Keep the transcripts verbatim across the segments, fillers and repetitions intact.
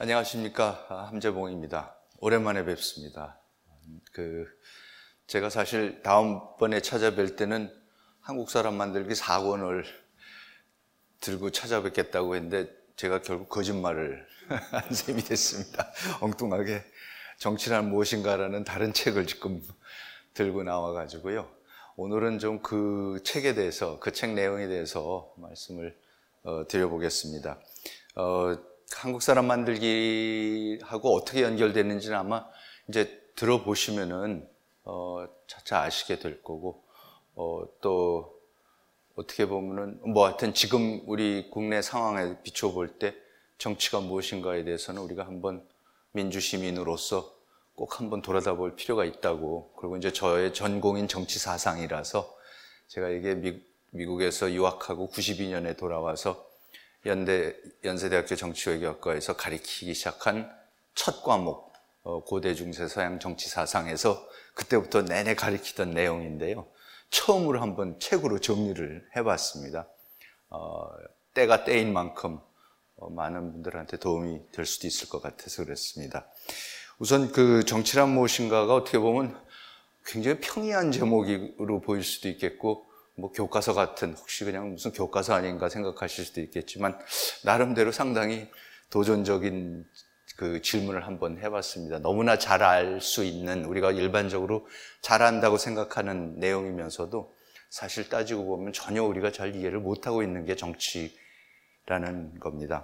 안녕하십니까. 함재봉입니다. 오랜만에 뵙습니다. 그, 제가 사실 다음번에 찾아뵐 때는 한국 사람 만들기 사 권을 들고 찾아뵙겠다고 했는데 제가 결국 거짓말을 한 셈이 됐습니다. 엉뚱하게 정치란 무엇인가라는 다른 책을 지금 들고 나와가지고요. 오늘은 좀 그 책에 대해서, 그 책 내용에 대해서 말씀을 어, 드려보겠습니다. 어, 한국 사람 만들기하고 어떻게 연결되는지는 아마 이제 들어보시면은 어, 차차 아시게 될 거고, 어, 또 어떻게 보면은 뭐 하여튼 지금 우리 국내 상황에 비춰볼 때 정치가 무엇인가에 대해서는 우리가 한번 민주시민으로서 꼭 한번 돌아다 볼 필요가 있다고. 그리고 이제 저의 전공인 정치 사상이라서 제가 이게 미, 미국에서 유학하고 구십이 년에 돌아와서 연대, 연세대학교 정치외교학과에서 가르치기 시작한 첫 과목, 어, 고대 중세 서양 정치 사상에서 그때부터 내내 가르치던 내용인데요. 처음으로 한번 책으로 정리를 해봤습니다. 어, 때가 때인 만큼 어, 많은 분들한테 도움이 될 수도 있을 것 같아서 그랬습니다. 우선 그 정치란 무엇인가가 어떻게 보면 굉장히 평이한 제목으로 보일 수도 있겠고, 뭐 교과서 같은, 혹시 그냥 무슨 교과서 아닌가 생각하실 수도 있겠지만, 나름대로 상당히 도전적인 그 질문을 한번 해봤습니다. 너무나 잘 알 수 있는, 우리가 일반적으로 잘 안다고 생각하는 내용이면서도 사실 따지고 보면 전혀 우리가 잘 이해를 못하고 있는 게 정치라는 겁니다.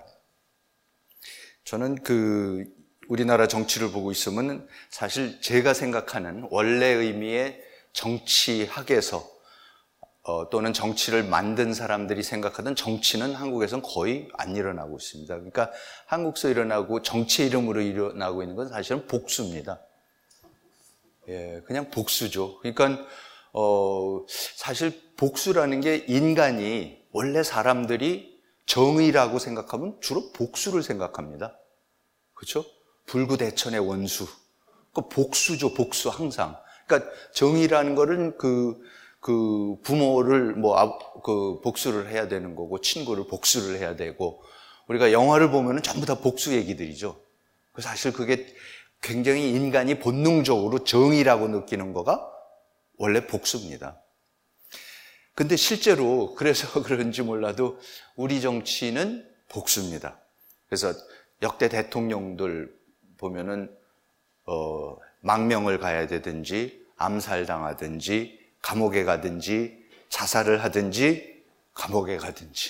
저는 그 우리나라 정치를 보고 있으면 사실 제가 생각하는 원래 의미의 정치학에서 어, 또는 정치를 만든 사람들이 생각하던 정치는 한국에서는 거의 안 일어나고 있습니다. 그러니까 한국에서 일어나고 정치 이름으로 일어나고 있는 건 사실은 복수입니다. 예, 그냥 복수죠. 그러니까 어, 사실 복수라는 게 인간이 원래 사람들이 정의라고 생각하면 주로 복수를 생각합니다. 그렇죠? 불구대천의 원수. 그 복수죠, 복수 항상. 그러니까 정의라는 거는 그 그 부모를 뭐 그 복수를 해야 되는 거고, 친구를 복수를 해야 되고, 우리가 영화를 보면은 전부 다 복수 얘기들이죠. 사실 그게 굉장히 인간이 본능적으로 정의라고 느끼는 거가 원래 복수입니다. 근데 실제로 그래서 그런지 몰라도 우리 정치는 복수입니다. 그래서 역대 대통령들 보면은 어, 망명을 가야 되든지 암살당하든지 감옥에 가든지 자살을 하든지 감옥에 가든지,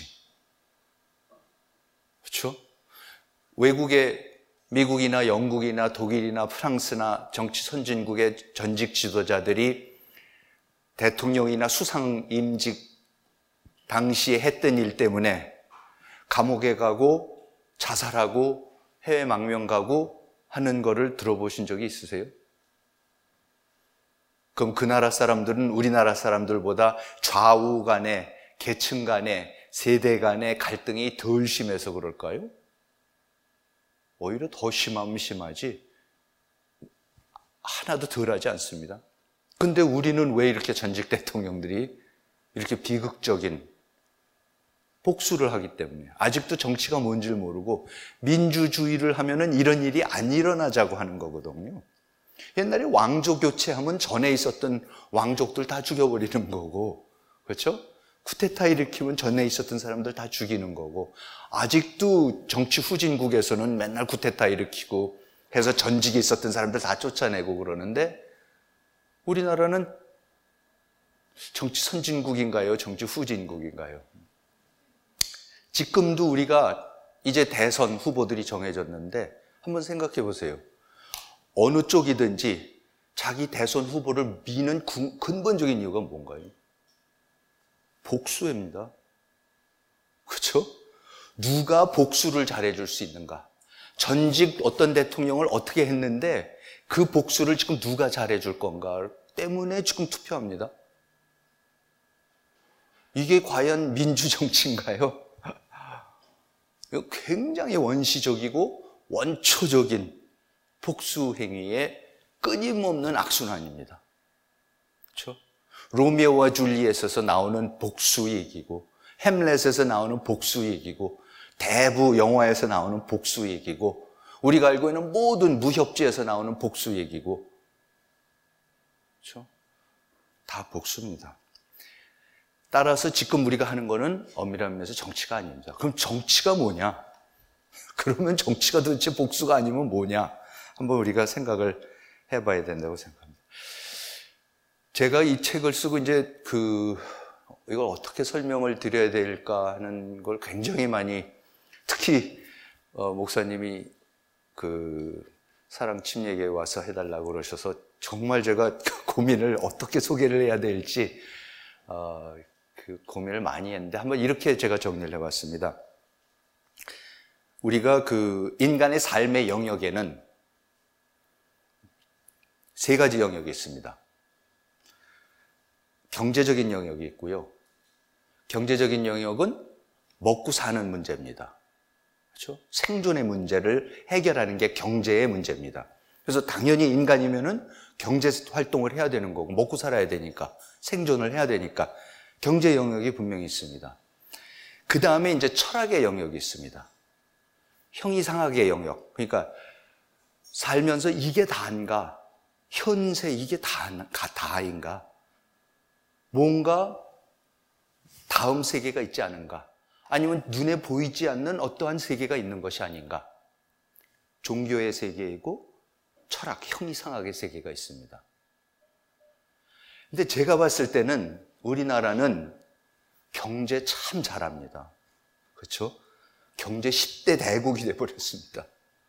그렇죠? 외국의 미국이나 영국이나 독일이나 프랑스나 정치 선진국의 전직 지도자들이 대통령이나 수상 임직 당시에 했던 일 때문에 감옥에 가고 자살하고 해외 망명 가고 하는 거를 들어보신 적이 있으세요? 그럼 그 나라 사람들은 우리나라 사람들보다 좌우 간에, 계층 간에, 세대 간의 갈등이 덜 심해서 그럴까요? 오히려 더 심하면 심하지 하나도 덜하지 않습니다. 근데 우리는 왜 이렇게 전직 대통령들이 이렇게 비극적인 복수를 하기 때문에, 아직도 정치가 뭔지를 모르고 민주주의를 하면은 이런 일이 안 일어나자고 하는 거거든요. 옛날에 왕조 교체하면 전에 있었던 왕족들 다 죽여버리는 거고, 그렇죠? 쿠데타 일으키면 전에 있었던 사람들 다 죽이는 거고, 아직도 정치 후진국에서는 맨날 쿠데타 일으키고 해서 전직에 있었던 사람들 다 쫓아내고 그러는데, 우리나라는 정치 선진국인가요? 정치 후진국인가요? 지금도 우리가 이제 대선 후보들이 정해졌는데 한번 생각해 보세요. 어느 쪽이든지 자기 대선 후보를 미는 근본적인 이유가 뭔가요? 복수입니다. 그렇죠? 누가 복수를 잘해줄 수 있는가? 전직 어떤 대통령을 어떻게 했는데 그 복수를 지금 누가 잘해줄 건가 때문에 지금 투표합니다. 이게 과연 민주정치인가요? 굉장히 원시적이고 원초적인 복수 행위의 끊임없는 악순환입니다. 그렇죠? 로미오와 줄리엣에서 나오는 복수 얘기고, 햄렛에서 나오는 복수 얘기고, 대부 영화에서 나오는 복수 얘기고, 우리가 알고 있는 모든 무협지에서 나오는 복수 얘기고, 그렇죠? 다 복수입니다. 따라서 지금 우리가 하는 거는 엄밀한 면에서 정치가 아닙니다. 그럼 정치가 뭐냐? 그러면 정치가 도대체 복수가 아니면 뭐냐? 한번 우리가 생각을 해봐야 된다고 생각합니다. 제가 이 책을 쓰고 이제 그 이걸 어떻게 설명을 드려야 될까 하는 걸 굉장히 많이, 특히 어, 목사님이 그 사랑 침례교회에 와서 해달라고 그러셔서 정말 제가 고민을 어떻게 소개를 해야 될지 어, 그 고민을 많이 했는데 한번 이렇게 제가 정리를 해봤습니다. 우리가 그 인간의 삶의 영역에는 세 가지 영역이 있습니다. 경제적인 영역이 있고요. 경제적인 영역은 먹고 사는 문제입니다. 그렇죠? 생존의 문제를 해결하는 게 경제의 문제입니다. 그래서 당연히 인간이면은 경제 활동을 해야 되는 거고, 먹고 살아야 되니까, 생존을 해야 되니까 경제 영역이 분명히 있습니다. 그 다음에 이제 철학의 영역이 있습니다. 형이상학의 영역. 그러니까 살면서 이게 다인가? 현세 이게 다, 다인가? 뭔가 다음 세계가 있지 않은가? 아니면 눈에 보이지 않는 어떠한 세계가 있는 것이 아닌가? 종교의 세계이고 철학, 형이상학의 세계가 있습니다. 근데 제가 봤을 때는 우리나라는 경제 참 잘합니다. 그렇죠? 경제 십 대 대국이 되어버렸습니다.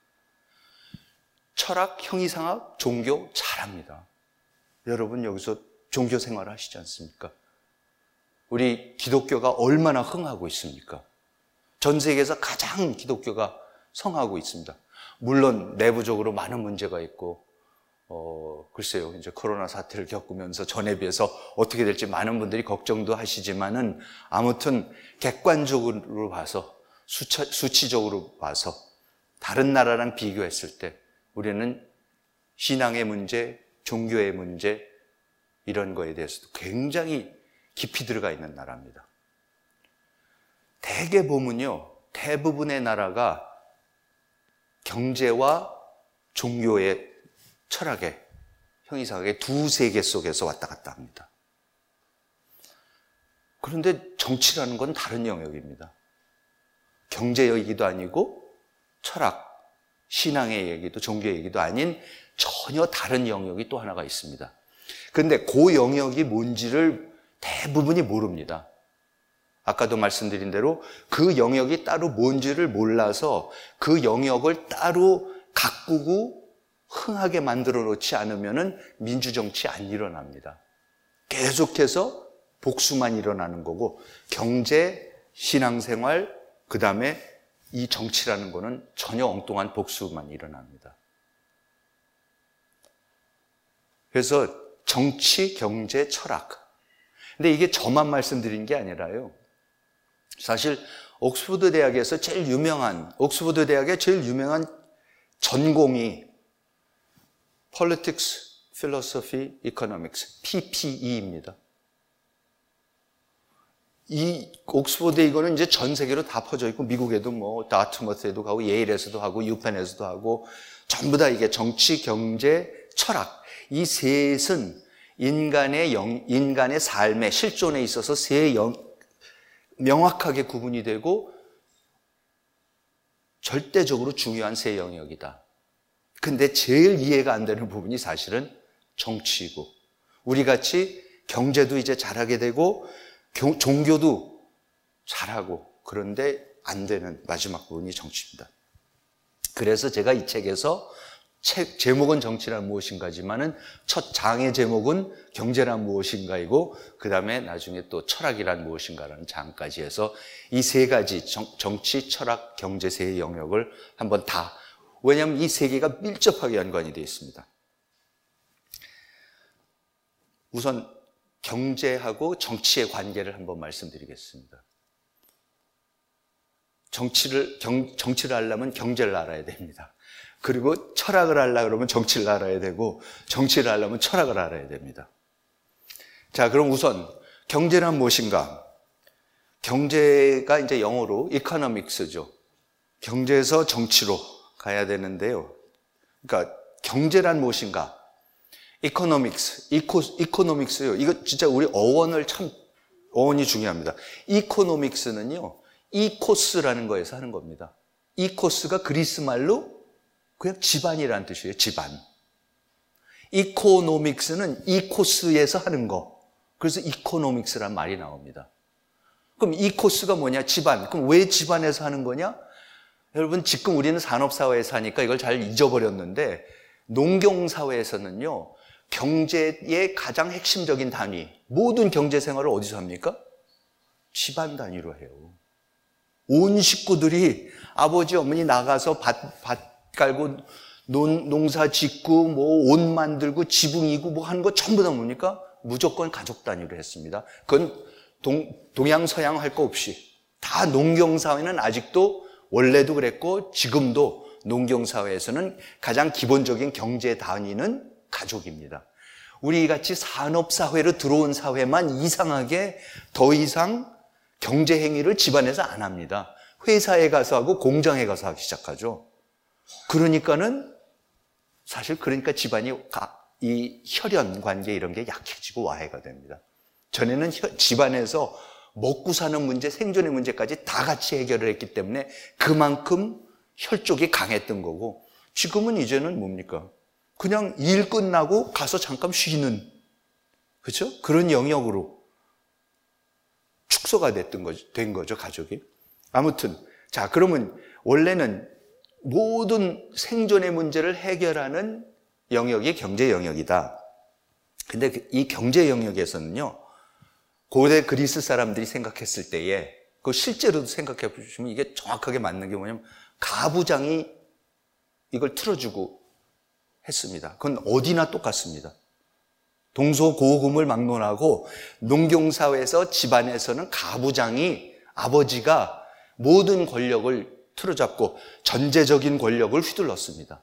철학, 형이상학, 종교 잘합니다. 여러분 여기서 종교 생활 하시지 않습니까? 우리 기독교가 얼마나 흥하고 있습니까? 전 세계에서 가장 기독교가 성하고 있습니다. 물론 내부적으로 많은 문제가 있고, 어, 글쎄요, 이제 코로나 사태를 겪으면서 전에 비해서 어떻게 될지 많은 분들이 걱정도 하시지만은 아무튼 객관적으로 봐서, 수차, 수치적으로 봐서 다른 나라랑 비교했을 때 우리는 신앙의 문제, 종교의 문제, 이런 거에 대해서도 굉장히 깊이 들어가 있는 나라입니다. 대개 보면요, 대부분의 나라가 경제와 종교의 철학의 형이상학의 두 세계 속에서 왔다 갔다 합니다. 그런데 정치라는 건 다른 영역입니다. 경제 얘기도 아니고 철학, 신앙의 얘기도 종교의 얘기도 아닌 전혀 다른 영역이 또 하나가 있습니다. 그런데 그 영역이 뭔지를 대부분이 모릅니다. 아까도 말씀드린 대로 그 영역이 따로 뭔지를 몰라서 그 영역을 따로 가꾸고 흥하게 만들어 놓지 않으면 민주정치 안 일어납니다. 계속해서 복수만 일어나는 거고, 경제, 신앙생활, 그 다음에 이 정치라는 거는 전혀 엉뚱한 복수만 일어납니다. 그래서 정치, 경제, 철학. 근데 이게 저만 말씀드린 게 아니라요. 사실 옥스퍼드 대학에서 제일 유명한, 옥스퍼드 대학의 제일 유명한 전공이 Politics, Philosophy, Economics, 피피이입니다. 이 옥스퍼드 이거는 이제 전 세계로 다 퍼져 있고, 미국에도 뭐 다트머스에도 가고 예일에서도 하고 유펜에서도 하고, 전부 다 이게 정치, 경제, 철학, 이 셋은 인간의 영, 인간의 삶의 실존에 있어서 세 영, 명확하게 구분이 되고 절대적으로 중요한 세 영역이다. 근데 제일 이해가 안 되는 부분이 사실은 정치이고, 우리같이 경제도 이제 잘하게 되고 종교도 잘하고, 그런데 안 되는 마지막 부분이 정치입니다. 그래서 제가 이 책에서 책 제목은 정치란 무엇인가지만은 첫 장의 제목은 경제란 무엇인가이고, 그 다음에 나중에 또 철학이란 무엇인가라는 장까지 해서 이 세 가지 정, 정치, 철학, 경제 세 영역을 한번 다, 왜냐하면 이 세 개가 밀접하게 연관이 되어 있습니다. 우선 경제하고 정치의 관계를 한번 말씀드리겠습니다. 정치를, 경, 정치를 하려면 경제를 알아야 됩니다. 그리고 철학을 하려고 그러면 정치를 알아야 되고, 정치를 하려면 철학을 알아야 됩니다. 자, 그럼 우선 경제란 무엇인가? 경제가 이제 영어로 economics죠. 경제에서 정치로 봐야 되는데요. 그러니까 경제란 무엇인가? 이코노믹스, 이코, 이코노믹스요. 이거 진짜 우리 어원을 참, 어원이 중요합니다. 이코노믹스는요, 이코스라는 거에서 하는 겁니다. 이코스가 그리스 말로 그냥 집안이라는 뜻이에요. 집안. 이코노믹스는 이코스에서 하는 거. 그래서 이코노믹스란 말이 나옵니다. 그럼 이코스가 뭐냐? 집안. 그럼 왜 집안에서 하는 거냐? 여러분, 지금 우리는 산업사회에 사니까 이걸 잘 잊어버렸는데, 농경사회에서는요, 경제의 가장 핵심적인 단위, 모든 경제생활을 어디서 합니까? 집안 단위로 해요. 온 식구들이 아버지, 어머니 나가서 밭, 밭 깔고 논, 농사 짓고 뭐 옷 만들고 지붕이고 뭐 하는 거 전부 다 뭡니까? 무조건 가족 단위로 했습니다. 그건 동, 동양 서양 할 거 없이 다 농경사회는 아직도 원래도 그랬고 지금도 농경사회에서는 가장 기본적인 경제 단위는 가족입니다. 우리같이 산업사회로 들어온 사회만 이상하게 더 이상 경제행위를 집안에서 안 합니다. 회사에 가서 하고 공장에 가서 하기 시작하죠. 그러니까는 사실 그러니까 집안이 이 혈연 관계 이런 게 약해지고 와해가 됩니다. 전에는 집안에서 먹고 사는 문제, 생존의 문제까지 다 같이 해결을 했기 때문에 그만큼 혈족이 강했던 거고, 지금은 이제는 뭡니까? 그냥 일 끝나고 가서 잠깐 쉬는, 그렇죠? 그런 영역으로 축소가 됐던 거죠, 된 거죠, 가족이. 아무튼 자, 그러면 원래는 모든 생존의 문제를 해결하는 영역이 경제 영역이다. 근데 이 경제 영역에서는요, 고대 그리스 사람들이 생각했을 때에, 그 실제로도 생각해 보시면 이게 정확하게 맞는 게 뭐냐면, 가부장이 이걸 틀어주고 했습니다. 그건 어디나 똑같습니다. 동서고금을 막론하고 농경사회에서 집안에서는 가부장이, 아버지가 모든 권력을 틀어잡고 전제적인 권력을 휘둘렀습니다.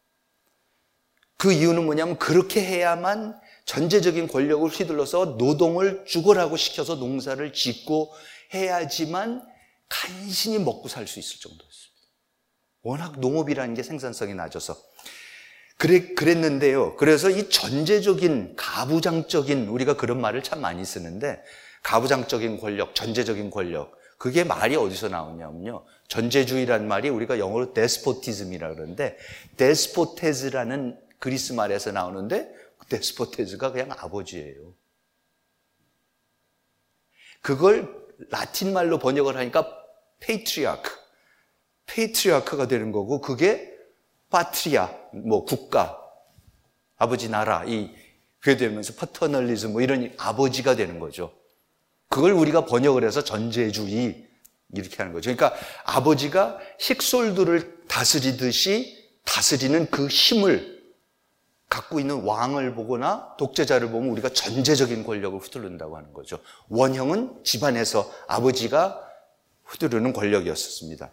그 이유는 뭐냐면 그렇게 해야만 전제적인 권력을 휘둘러서 노동을 죽으라고 시켜서 농사를 짓고 해야지만 간신히 먹고 살 수 있을 정도였습니다. 워낙 농업이라는 게 생산성이 낮아서. 그래, 그랬는데요. 그래서 이 전제적인, 가부장적인, 우리가 그런 말을 참 많이 쓰는데, 가부장적인 권력, 전제적인 권력, 그게 말이 어디서 나오냐면요, 전제주의라는 말이 우리가 영어로 데스포티즘이라고 그러는데, 데스포테즈라는 그리스 말에서 나오는데, 데스포테즈가 그냥 아버지예요. 그걸 라틴 말로 번역을 하니까 페이트리아크, 페이트리아크가 되는 거고, 그게 파트리아, 뭐 국가, 아버지 나라, 이 그게 되면서 파터널리즘 뭐 이런 아버지가 되는 거죠. 그걸 우리가 번역을 해서 전제주의 이렇게 하는 거죠. 그러니까 아버지가 식솔들을 다스리듯이 다스리는 그 힘을 갖고 있는 왕을 보거나 독재자를 보면 우리가 전제적인 권력을 휘두른다고 하는 거죠. 원형은 집안에서 아버지가 휘두르는 권력이었습니다.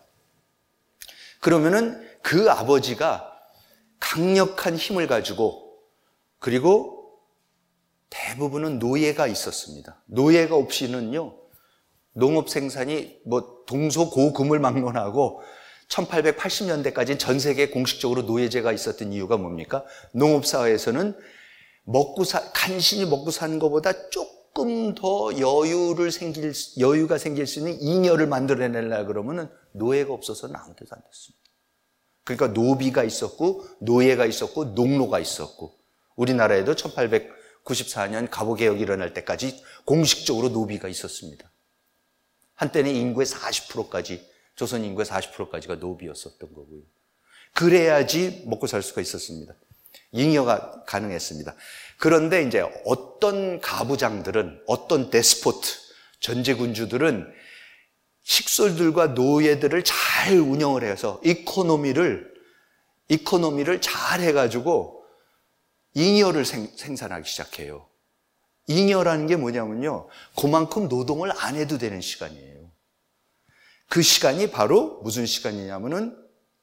그러면은 그 아버지가 강력한 힘을 가지고, 그리고 대부분은 노예가 있었습니다. 노예가 없이는요, 농업 생산이 뭐 동서고금을 막론하고 천팔백팔십 년대까지 전 세계에 공식적으로 노예제가 있었던 이유가 뭡니까? 농업사회에서는 먹고 사, 간신히 먹고 사는 것보다 조금 더 여유를 생길, 여유가 생길 수 있는 잉여를 만들어내려고 그러면은 노예가 없어서는 아무 데도 안 됐습니다. 그러니까 노비가 있었고, 노예가 있었고, 농노가 있었고, 우리나라에도 천팔백구십사 년 갑오개혁이 일어날 때까지 공식적으로 노비가 있었습니다. 한때는 인구의 사십 퍼센트까지, 조선 인구의 사십 퍼센트까지가 노비였었던 거고요. 그래야지 먹고 살 수가 있었습니다. 잉여가 가능했습니다. 그런데 이제 어떤 가부장들은, 어떤 데스포트, 전제군주들은 식솔들과 노예들을 잘 운영을 해서 이코노미를, 이코노미를 잘 해가지고 잉여를 생, 생산하기 시작해요. 잉여라는 게 뭐냐면요, 그만큼 노동을 안 해도 되는 시간이에요. 그 시간이 바로 무슨 시간이냐면은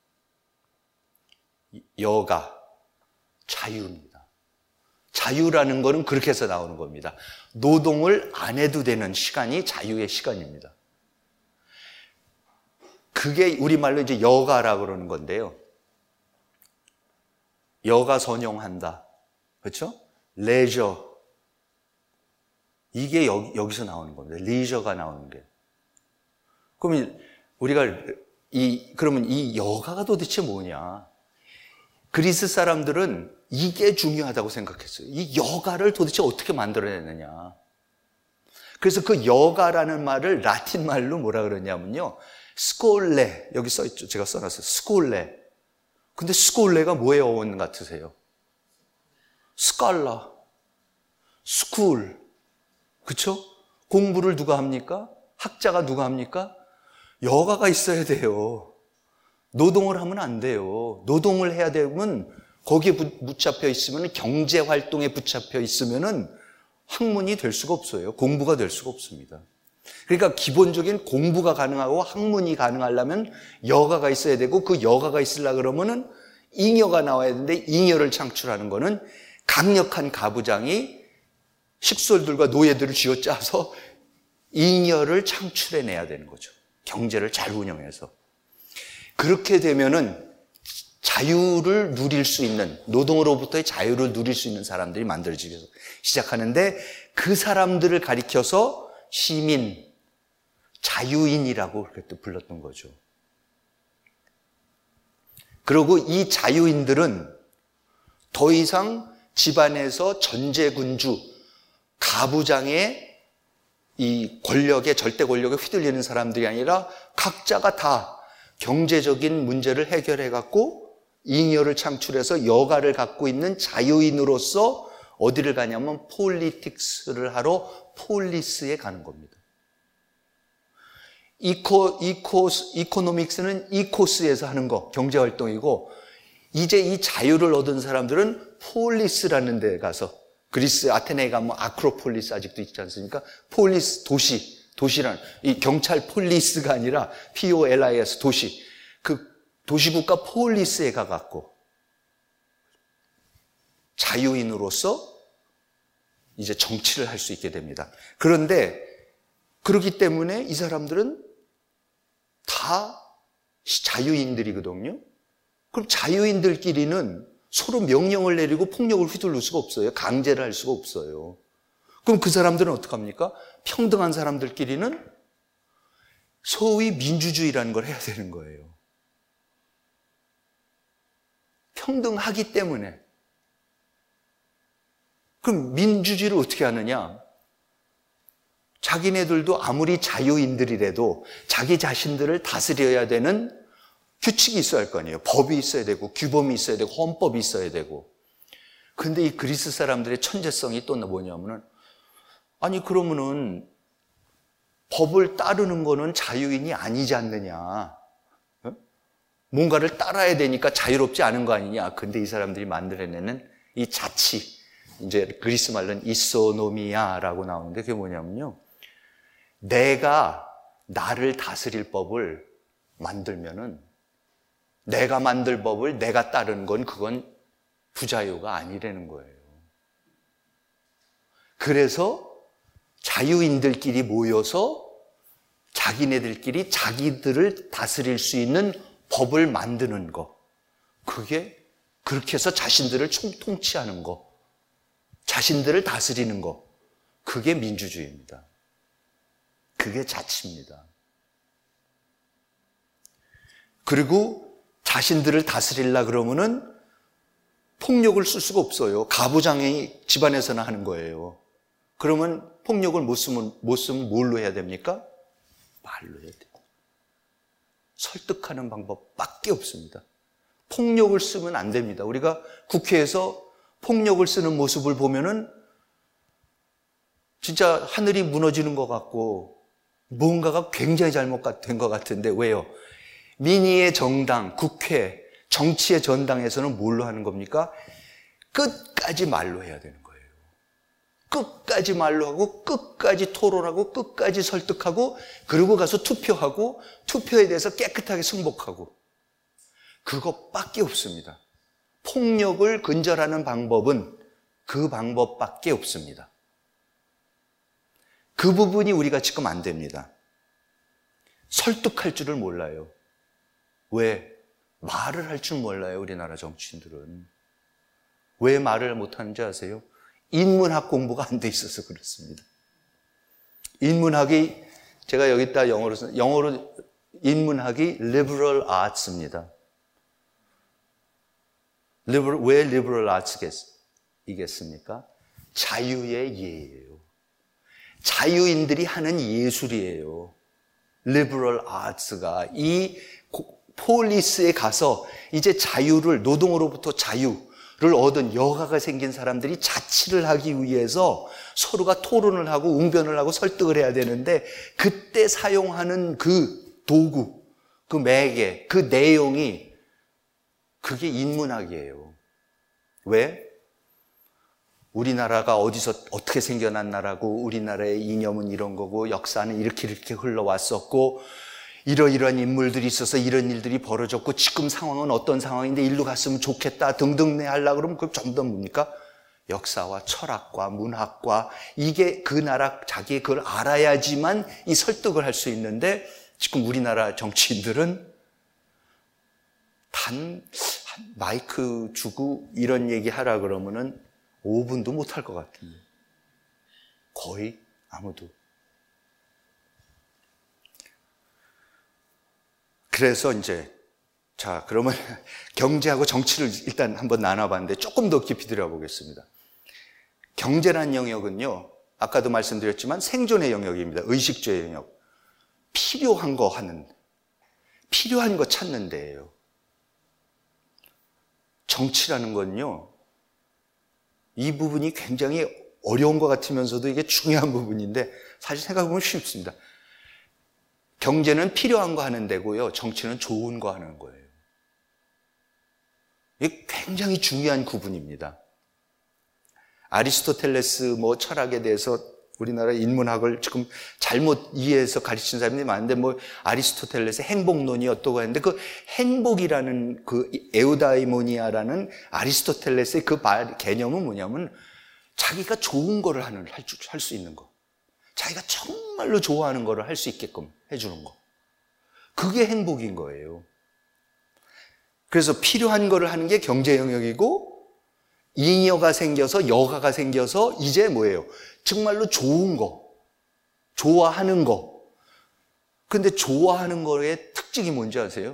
여가, 자유입니다. 자유라는 거는 그렇게 해서 나오는 겁니다. 노동을 안 해도 되는 시간이 자유의 시간입니다. 그게 우리말로 이제 여가라고 그러는 건데요. 여가 선용한다. 그렇죠? 레저. 이게 여기, 여기서 나오는 겁니다. 리저가 나오는 게. 그러면 우리가 이, 그러면 이 여가가 도대체 뭐냐? 그리스 사람들은 이게 중요하다고 생각했어요. 이 여가를 도대체 어떻게 만들어내느냐. 그래서 그 여가라는 말을 라틴 말로 뭐라 그러냐면요. 스콜레. 여기 써있죠. 제가 써놨어요. 스콜레. 근데 스콜레가 뭐에 어원 같으세요? 스칼라. 스쿨. 그쵸? 공부를 누가 합니까? 학자가 누가 합니까? 여가가 있어야 돼요. 노동을 하면 안 돼요. 노동을 해야 되면 거기에 붙잡혀 있으면, 경제 활동에 붙잡혀 있으면은 학문이 될 수가 없어요. 공부가 될 수가 없습니다. 그러니까 기본적인 공부가 가능하고 학문이 가능하려면 여가가 있어야 되고, 그 여가가 있으려 그러면은 잉여가 나와야 되는데, 잉여를 창출하는 거는 강력한 가부장이 식솔들과 노예들을 쥐어짜서 잉여를 창출해내야 되는 거죠. 경제를 잘 운영해서. 그렇게 되면은 자유를 누릴 수 있는, 노동으로부터의 자유를 누릴 수 있는 사람들이 만들어지기 시작하는데, 그 사람들을 가리켜서 시민, 자유인이라고 그렇게 불렀던 거죠. 그리고 이 자유인들은 더 이상 집안에서 전제군주, 가부장의 이 권력에, 절대 권력에 휘둘리는 사람들이 아니라 각자가 다 경제적인 문제를 해결해 갖고 잉여를 창출해서 여가를 갖고 있는 자유인으로서 어디를 가냐면 폴리틱스를 하러 폴리스에 가는 겁니다. 이코, 이코, 이코노믹스는 이코스에서 하는 거, 경제활동이고, 이제 이 자유를 얻은 사람들은 폴리스라는 데 가서, 그리스 아테네에 가면 아크로폴리스 아직도 있지 않습니까? 폴리스, 도시, 도시란, 이 경찰 폴리스가 아니라 피오엘아이에스, 도시. 그 도시국가 폴리스에 가갖고 자유인으로서 이제 정치를 할 수 있게 됩니다. 그런데 그렇기 때문에 이 사람들은 다 자유인들이거든요. 그럼 자유인들끼리는 서로 명령을 내리고 폭력을 휘둘릴 수가 없어요. 강제를 할 수가 없어요. 그럼 그 사람들은 어떡합니까? 평등한 사람들끼리는 소위 민주주의라는 걸 해야 되는 거예요. 평등하기 때문에. 그럼 민주주의를 어떻게 하느냐? 자기네들도 아무리 자유인들이라도 자기 자신들을 다스려야 되는 규칙이 있어야 할 거 아니에요. 법이 있어야 되고, 규범이 있어야 되고, 헌법이 있어야 되고. 근데 이 그리스 사람들의 천재성이 또 뭐냐면은, 아니 그러면은 법을 따르는 거는 자유인이 아니지 않느냐. 뭔가를 따라야 되니까 자유롭지 않은 거 아니냐. 근데 이 사람들이 만들어내는 이 자치, 이제 그리스 말로는 이소노미아라고 나오는데, 그게 뭐냐면요, 내가 나를 다스릴 법을 만들면은, 내가 만들 법을 내가 따르는 건 그건 부자유가 아니라는 거예요. 그래서 자유인들끼리 모여서 자기네들끼리 자기들을 다스릴 수 있는 법을 만드는 거, 그게 그렇게 해서 자신들을 통치하는 거, 자신들을 다스리는 거, 그게 민주주의입니다. 그게 자치입니다. 그리고 자신들을 다스리려 그러면은 폭력을 쓸 수가 없어요. 가부장이 집안에서나 하는 거예요. 그러면 폭력을 못 쓰면, 못 쓰면 뭘로 해야 됩니까? 말로 해야 돼요. 설득하는 방법밖에 없습니다. 폭력을 쓰면 안 됩니다. 우리가 국회에서 폭력을 쓰는 모습을 보면은 진짜 하늘이 무너지는 것 같고 뭔가가 굉장히 잘못된 것 같은데, 왜요? 민의의 정당, 국회, 정치의 전당에서는 뭘로 하는 겁니까? 끝까지 말로 해야 되는 거예요. 끝까지 말로 하고, 끝까지 토론하고, 끝까지 설득하고, 그러고 가서 투표하고, 투표에 대해서 깨끗하게 승복하고. 그것밖에 없습니다. 폭력을 근절하는 방법은 그 방법밖에 없습니다. 그 부분이 우리가 지금 안 됩니다. 설득할 줄을 몰라요. 왜? 말을 할 줄 몰라요, 우리나라 정치인들은. 왜 말을 못하는지 아세요? 인문학 공부가 안 돼 있어서 그렇습니다. 인문학이 제가 여기다 영어로 써, 영어로 인문학이 liberal arts입니다. liberal, 왜 liberal arts이겠습니까? 자유의 예예요. 자유인들이 하는 예술이에요. liberal arts가 이 폴리스에 가서 이제 자유를, 노동으로부터 자유를 얻은 여가가 생긴 사람들이 자치를 하기 위해서 서로가 토론을 하고 웅변을 하고 설득을 해야 되는데, 그때 사용하는 그 도구, 그 매개, 그 내용이, 그게 인문학이에요. 왜? 우리나라가 어디서 어떻게 생겨난 나라고, 우리나라의 이념은 이런 거고, 역사는 이렇게 이렇게 흘러왔었고, 이러이러한 인물들이 있어서 이런 일들이 벌어졌고, 지금 상황은 어떤 상황인데 일로 갔으면 좋겠다 등등 하려고 그러면 그게 전부 다 뭡니까? 역사와 철학과 문학과, 이게 그 나라 자기의 그걸 알아야지만 이 설득을 할 수 있는데, 지금 우리나라 정치인들은 단 마이크 주고 이런 얘기 하라 그러면은 오 분도 못 할 것 같은데, 거의 아무도. 그래서 이제 자 그러면 경제하고 정치를 일단 한번 나눠봤는데 조금 더 깊이 들어보겠습니다. 경제란 영역은요, 아까도 말씀드렸지만 생존의 영역입니다. 의식주의 영역. 필요한 거 하는, 필요한 거 찾는 데예요. 정치라는 건요, 이 부분이 굉장히 어려운 것 같으면서도 이게 중요한 부분인데 사실 생각해보면 쉽습니다. 경제는 필요한 거 하는 데고요, 정치는 좋은 거 하는 거예요. 이게 굉장히 중요한 구분입니다. 아리스토텔레스 뭐 철학에 대해서 우리나라 인문학을 지금 잘못 이해해서 가르치는 사람들이 많은데, 뭐 아리스토텔레스의 행복론이 어떠고 하는데, 그 행복이라는 그 에우다이모니아라는 아리스토텔레스의 그 개념은 뭐냐면 자기가 좋은 거를 하는, 할 수 있는 거, 자기가 정말로 좋아하는 거를 할 수 있게끔 해주는 거, 그게 행복인 거예요. 그래서 필요한 거를 하는 게 경제 영역이고, 잉여가 생겨서 여가가 생겨서 이제 뭐예요? 정말로 좋은 거, 좋아하는 거. 근데 좋아하는 거의 특징이 뭔지 아세요?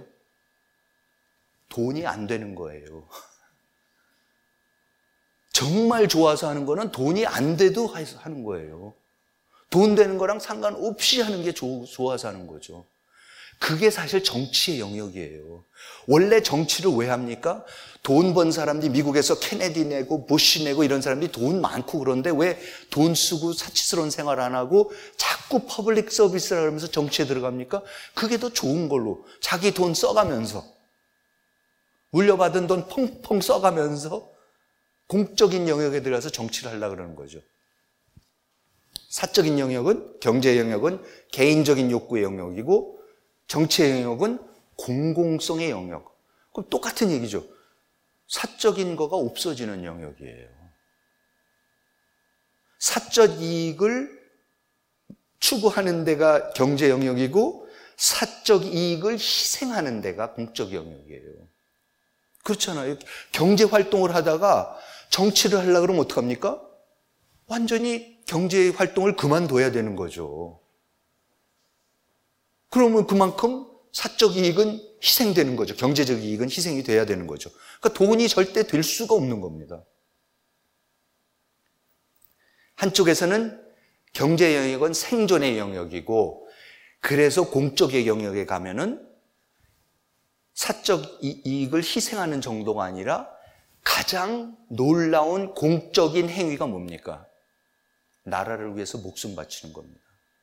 돈이 안 되는 거예요. 정말 좋아서 하는 거는 돈이 안 돼도 하는 거예요. 돈 되는 거랑 상관없이 하는 게 좋아서 하는 거죠. 그게 사실 정치의 영역이에요. 원래 정치를 왜 합니까? 돈 번 사람들이, 미국에서 케네디 내고 부시 내고 이런 사람들이 돈 많고 그런데 왜 돈 쓰고 사치스러운 생활 안 하고 자꾸 퍼블릭 서비스라 그러면서 정치에 들어갑니까? 그게 더 좋은 걸로 자기 돈 써가면서, 물려받은 돈 펑펑 써가면서 공적인 영역에 들어가서 정치를 하려고 그러는 거죠. 사적인 영역은, 경제 영역은 개인적인 욕구의 영역이고, 정치의 영역은 공공성의 영역. 그럼 똑같은 얘기죠. 사적인 거가 없어지는 영역이에요. 사적 이익을 추구하는 데가 경제 영역이고, 사적 이익을 희생하는 데가 공적 영역이에요. 그렇잖아요. 경제 활동을 하다가 정치를 하려고 그러면 어떡합니까? 완전히 경제 활동을 그만둬야 되는 거죠. 그러면 그만큼 사적 이익은 희생되는 거죠. 경제적 이익은 희생이 돼야 되는 거죠. 그러니까 돈이 절대 될 수가 없는 겁니다. 한쪽에서는 경제 영역은 생존의 영역이고, 그래서 공적의 영역에 가면은 사적 이익을 희생하는 정도가 아니라 가장 놀라운 공적인 행위가 뭡니까? 나라를 위해서 목숨 바치는 겁니다.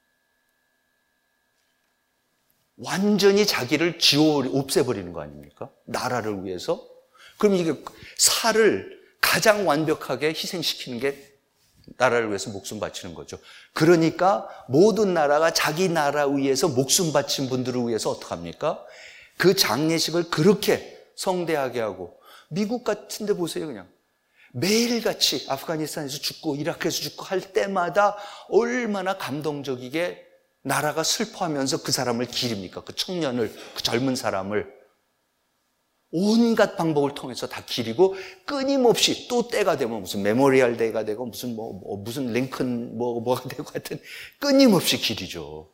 완전히 자기를 지워 없애버리는 거 아닙니까? 나라를 위해서. 그럼 이게 살을 가장 완벽하게 희생시키는 게 나라를 위해서 목숨 바치는 거죠. 그러니까 모든 나라가 자기 나라 위해서 목숨 바친 분들을 위해서 어떡합니까? 그 장례식을 그렇게 성대하게 하고, 미국 같은 데 보세요. 그냥 매일같이 아프가니스탄에서 죽고 이라크에서 죽고 할 때마다 얼마나 감동적이게 나라가 슬퍼하면서 그 사람을 기립니까? 그 청년을, 그 젊은 사람을. 온갖 방법을 통해서 다 기리고 끊임없이 또 때가 되면 무슨 메모리얼 데이가 되고 무슨 뭐, 뭐 무슨 링컨 뭐 뭐가 되고 하여튼 끊임없이 기리죠.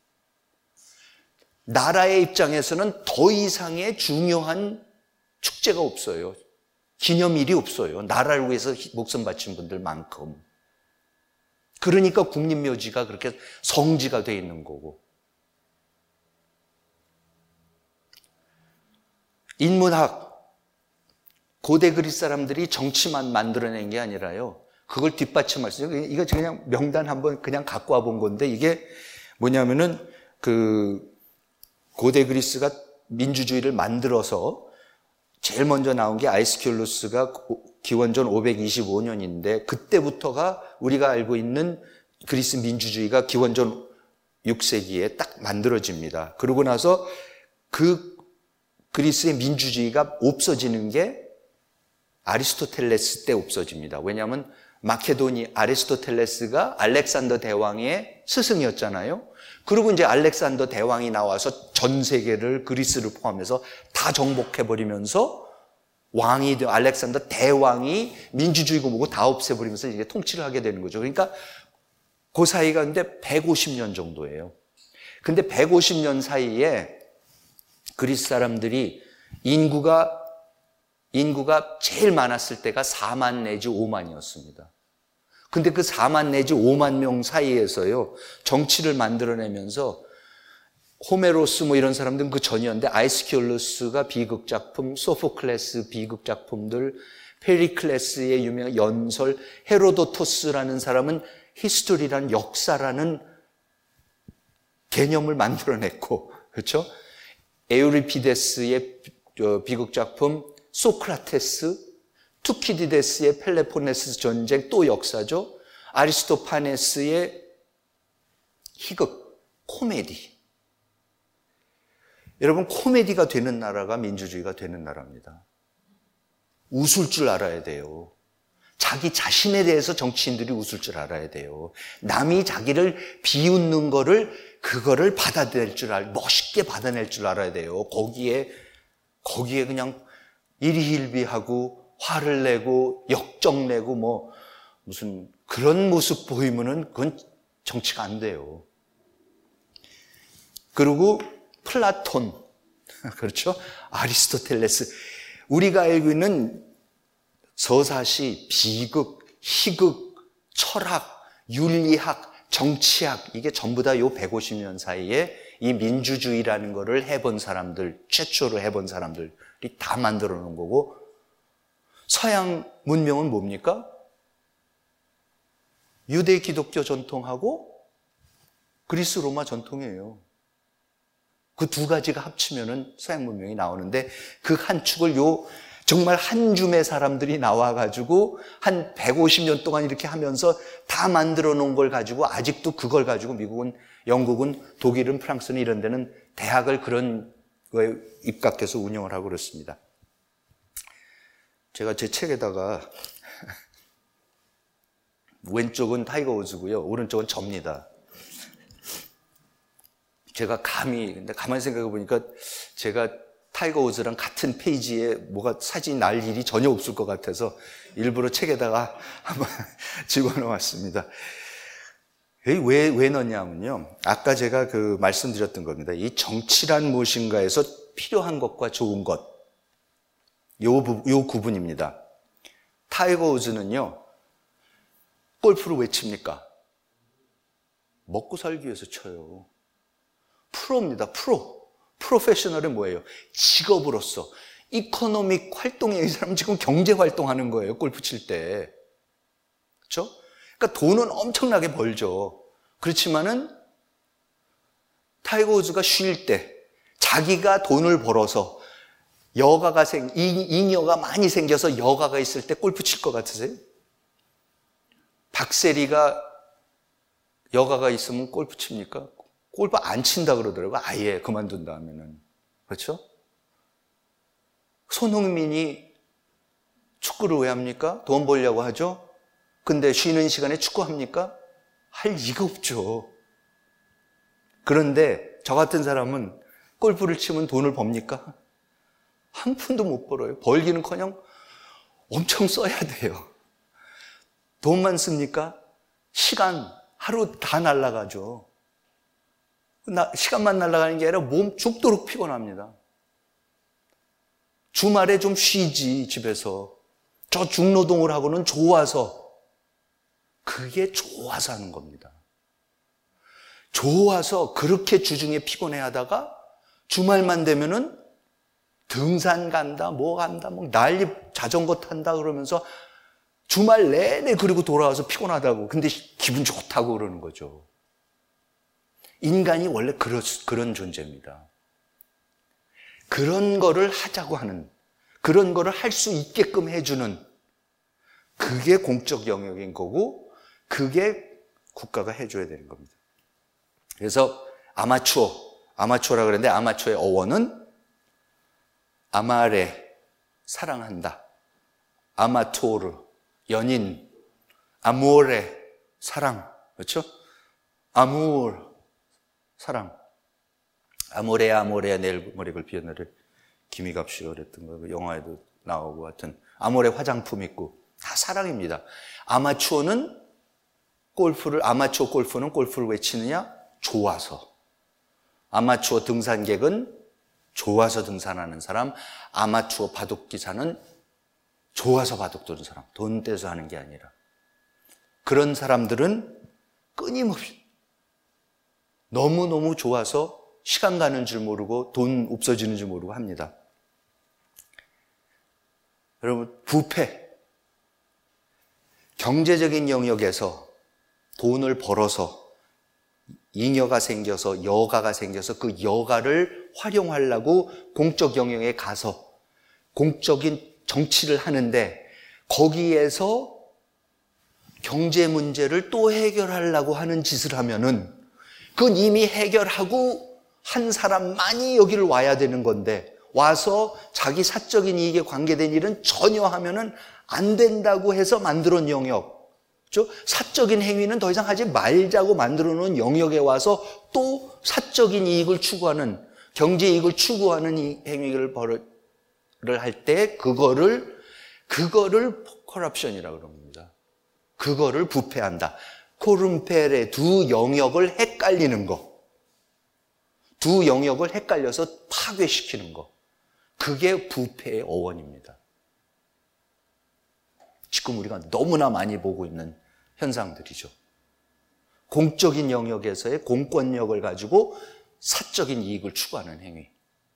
나라의 입장에서는 더 이상의 중요한 축제가 없어요. 기념일이 없어요. 나라를 위해서 목숨 바친 분들만큼. 그러니까 국립묘지가 그렇게 성지가 되어 있는 거고. 인문학, 고대 그리스 사람들이 정치만 만들어낸 게 아니라요. 그걸 뒷받침할 수 있어요. 이거 그냥 명단 한번 그냥 갖고 와 본 건데 이게 뭐냐면은 그 고대 그리스가 민주주의를 만들어서 제일 먼저 나온 게 아이스큘루스가 기원전 오백이십오 년인데 그때부터가 우리가 알고 있는 그리스 민주주의가 기원전 육 세기에 딱 만들어집니다. 그러고 나서 그 그리스의 민주주의가 없어지는 게 아리스토텔레스 때 없어집니다. 왜냐하면 마케도니 아리스토텔레스가 알렉산더 대왕의 스승이었잖아요. 그리고 이제 알렉산더 대왕이 나와서 전 세계를 그리스를 포함해서 다 정복해버리면서 왕이, 알렉산더 대왕이 민주주의고 뭐고 다 없애버리면서 이제 통치를 하게 되는 거죠. 그러니까 그 사이가 근데 백오십 년 정도예요. 근데 백오십 년 사이에 그리스 사람들이 인구가, 인구가 제일 많았을 때가 사만 내지 오만이었습니다. 근데 그 사만 내지 오만 명 사이에서요, 정치를 만들어내면서 호메로스 뭐 이런 사람들은 그 전이었는데 아이스큘루스가 비극작품, 소포클레스 비극작품들, 페리클레스의 유명한 연설, 헤로도토스라는 사람은 히스토리라는 역사라는 개념을 만들어냈고, 그렇죠? 에우리피데스의 비극작품, 소크라테스, 투키디데스의 펠레포네스 전쟁, 또 역사죠. 아리스토파네스의 희극, 코미디. 여러분, 코미디가 되는 나라가 민주주의가 되는 나라입니다. 웃을 줄 알아야 돼요. 자기 자신에 대해서 정치인들이 웃을 줄 알아야 돼요. 남이 자기를 비웃는 거를, 그거를 받아낼 줄 알, 멋있게 받아낼 줄 알아야 돼요. 거기에, 거기에 그냥 일희일비하고, 화를 내고, 역정내고, 뭐, 무슨, 그런 모습 보이면은 그건 정치가 안 돼요. 그리고 플라톤, 그렇죠? 아리스토텔레스. 우리가 알고 있는 서사시, 비극, 희극, 철학, 윤리학, 정치학, 이게 전부 다 요 백오십 년 사이에 이 민주주의라는 거를 해본 사람들, 최초로 해본 사람들이 다 만들어 놓은 거고, 서양 문명은 뭡니까? 유대 기독교 전통하고 그리스 로마 전통이에요. 그 두 가지가 합치면은 서양 문명이 나오는데 그 한 축을 요 정말 한 줌의 사람들이 나와가지고 한 백오십 년 동안 이렇게 하면서 다 만들어 놓은 걸 가지고 아직도 그걸 가지고 미국은, 영국은, 독일은, 프랑스는 이런 데는 대학을 그런 거에 입각해서 운영을 하고 그렇습니다. 제가 제 책에다가 왼쪽은 타이거 우즈고요, 오른쪽은 접니다. 제가 감히, 근데 가만히 생각해 보니까 제가 타이거 우즈랑 같은 페이지에 뭐가 사진이 날 일이 전혀 없을 것 같아서 일부러 책에다가 한번 집어넣었습니다. 왜, 왜 넣냐면요, 아까 제가 그 말씀드렸던 겁니다. 이 정치란 무엇인가에서 필요한 것과 좋은 것, 요, 부, 요 구분입니다. 타이거 우즈는요, 골프를 왜 칩니까? 먹고 살기 위해서 쳐요. 프로입니다. 프로. 프로페셔널은 뭐예요? 직업으로서. 이코노믹 활동에 이 사람 지금 경제 활동하는 거예요. 골프 칠 때. 그렇죠? 그러니까 돈은 엄청나게 벌죠. 그렇지만은 타이거 우즈가 쉴 때 자기가 돈을 벌어서 여가가 생, 잉여가 많이 생겨서 여가가 있을 때 골프 칠 것 같으세요? 박세리가 여가가 있으면 골프 칩니까? 골프 안 친다 그러더라고요. 아예 그만둔 다음에는. 그렇죠? 손흥민이 축구를 왜 합니까? 돈 벌려고 하죠? 근데 쉬는 시간에 축구합니까? 할 리가 없죠. 그런데 저 같은 사람은 골프를 치면 돈을 법니까? 한 푼도 못 벌어요. 벌기는커녕 엄청 써야 돼요. 돈만 씁니까? 시간 하루 다 날아가죠. 나, 시간만 날아가는 게 아니라 몸 죽도록 피곤합니다. 주말에 좀 쉬지, 집에서. 저 중노동을 하고는 좋아서. 그게 좋아서 하는 겁니다. 좋아서 그렇게 주중에 피곤해 하다가 주말만 되면은 등산 간다, 뭐 간다, 뭐 난리 자전거 탄다 그러면서 주말 내내 그리고 돌아와서 피곤하다고. 근데 기분 좋다고 그러는 거죠. 인간이 원래 그런, 그런 존재입니다. 그런 거를 하자고 하는, 그런 거를 할 수 있게끔 해주는, 그게 공적 영역인 거고, 그게 국가가 해줘야 되는 겁니다. 그래서 아마추어, 아마추어라 그랬는데 아마추어의 어원은 아마레, 사랑한다. 아마토르, 연인. 아모레, 사랑. 그렇죠? 아무르, 사랑. 아모레, 아모레, 내일 머리를 비었나를 김희갑씨가 그랬던 거, 영화에도 나오고 하여튼 아모레 화장품 있고 다 사랑입니다. 아마추어는 골프를, 아마추어 골프는 골프를 왜 치느냐? 좋아서. 아마추어 등산객은 좋아서 등산하는 사람, 아마추어 바둑기사는 좋아서 바둑 두는 사람, 돈 떼서 하는 게 아니라. 그런 사람들은 끊임없이 너무너무 좋아서 시간 가는 줄 모르고 돈 없어지는 줄 모르고 합니다. 여러분, 부패. 경제적인 영역에서 돈을 벌어서 잉여가 생겨서 여가가 생겨서 그 여가를 활용하려고 공적 영역에 가서 공적인 정치를 하는데 거기에서 경제 문제를 또 해결하려고 하는 짓을 하면은 그건 이미 해결하고 한 사람만이 여기를 와야 되는 건데 와서 자기 사적인 이익에 관계된 일은 전혀 하면은 안 된다고 해서 만들어 놓은 영역. 그렇죠? 사적인 행위는 더 이상 하지 말자고 만들어 놓은 영역에 와서 또 사적인 이익을 추구하는, 경제 이익을 추구하는 이 행위를 벌을 할 때 그거를 그거를 커럽션이라고 그럽니다. 그거를 부패한다. 코름페레, 두 영역을 헷갈리는 거. 두 영역을 헷갈려서 파괴시키는 거. 그게 부패의 어원입니다. 지금 우리가 너무나 많이 보고 있는 현상들이죠. 공적인 영역에서의 공권력을 가지고 사적인 이익을 추구하는 행위.